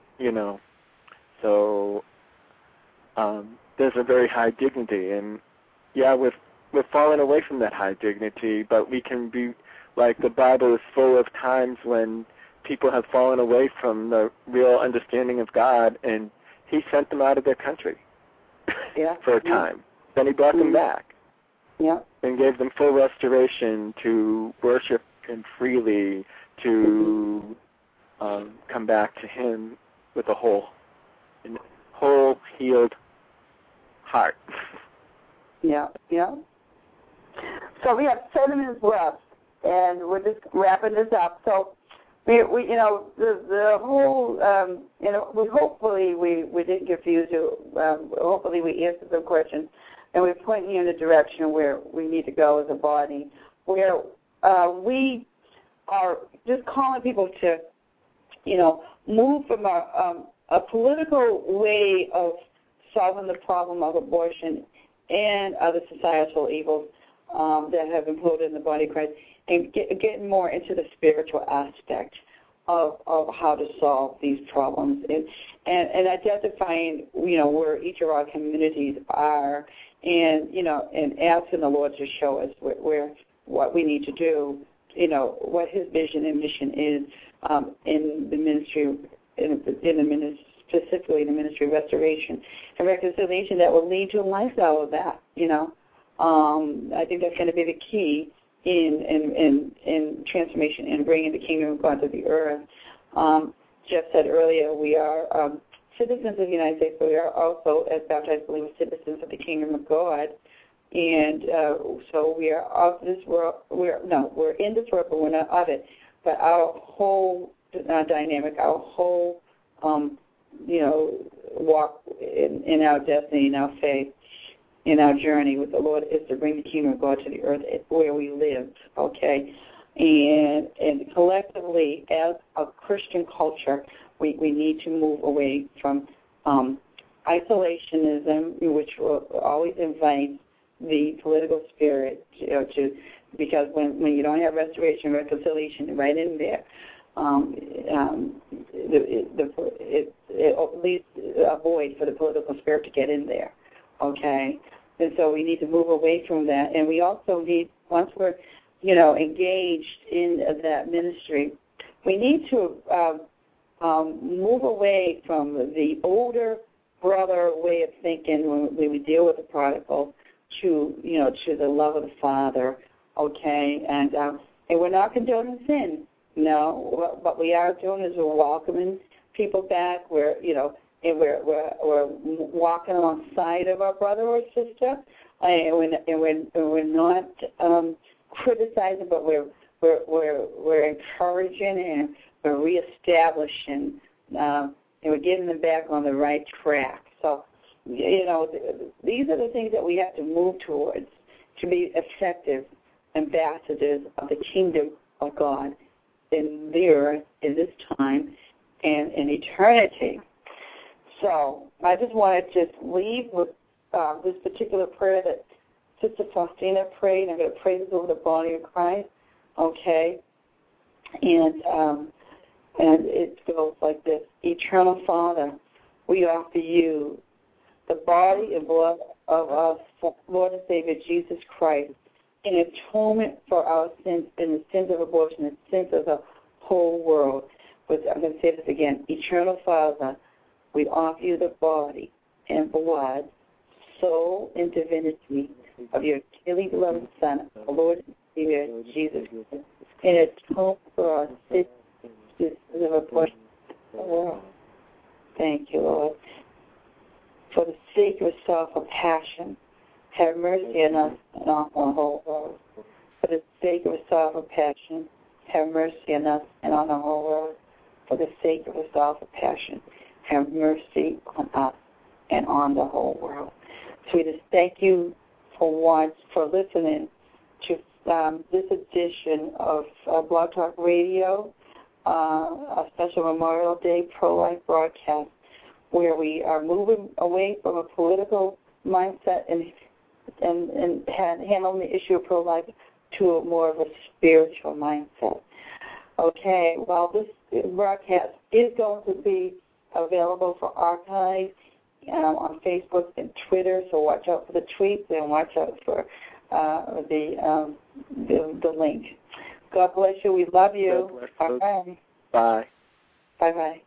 So there's a very high dignity, and we're falling away from that high dignity, but we can be, like, the Bible is full of times when people have fallen away from the real understanding of God, and He sent them out of their country for a time. Then He brought them back and gave them full restoration to worship Him freely, to come back to Him with a whole healed heart.
Yeah. So we have 7 minutes left, and we're just wrapping this up. So we the whole, hopefully we didn't confuse you. Hopefully we answered some questions, and we're pointing you in the direction where we need to go as a body, where we are just calling people to, move from a political way of solving the problem of abortion and other societal evils that have imploded in the body of Christ, and getting more into the spiritual aspect of how to solve these problems, and identifying, where each of our communities are, and asking the Lord to show us where what we need to do, what His vision and mission is in the ministry, specifically in the ministry of restoration and reconciliation that will lead to a lifestyle of that. I think that's going to be the key in transformation and bringing the kingdom of God to the earth. Jeff said earlier, we are citizens of the United States, but we are also, as baptized believers, citizens of the kingdom of God. And so we are of this world. We're in this world, but we're not of it. But our whole dynamic, our whole walk in our destiny, in our faith, in our journey with the Lord is to bring the kingdom of God to the earth where we live, okay? And collectively, as a Christian culture, we need to move away from isolationism, which will always invite the political spirit, because when you don't have restoration and reconciliation right in there, it leaves a void for the political spirit to get in there, okay? And so we need to move away from that. And we also need, once we're, engaged in that ministry, we need to move away from the older brother way of thinking when we deal with the prodigal to the love of the Father, okay? And we're not condoning sin, no. What we are doing is we're welcoming people back. We're walking alongside of our brother or sister, and we're not criticizing, but we're encouraging and we're reestablishing, and we're getting them back on the right track. So, these are the things that we have to move towards to be effective ambassadors of the kingdom of God in the earth, in this time, and in eternity. So I just wanted to leave with this particular prayer that Sister Faustina prayed. I'm going to pray this over the body of Christ, okay? And it goes like this. Eternal Father, we offer you the body and blood of our Lord and Savior Jesus Christ in atonement for our sins and the sins of abortion and sins of the whole world. But I'm going to say this again. Eternal Father, we offer you the body and blood, soul, and divinity of your dearly beloved Son, our Lord and Savior, Jesus Christ, in atonement for our sins of abortion in the world. Thank you, Lord. For the sake of self-compassion, have mercy on us and on the whole world. For the sake of self-compassion, have mercy on us and on the whole world. For the sake of self-compassion, have mercy on us and on the whole world. So we just thank you for listening to this edition of Blog Talk Radio, a special Memorial Day pro-life broadcast, where we are moving away from a political mindset and handling the issue of pro-life to more of a spiritual mindset. Okay, well, this broadcast is going to be available for archive on Facebook and Twitter, so watch out for the tweets and watch out for the link. God bless you. We love you.
God bless you.
Bye.
Bye.
Bye-bye.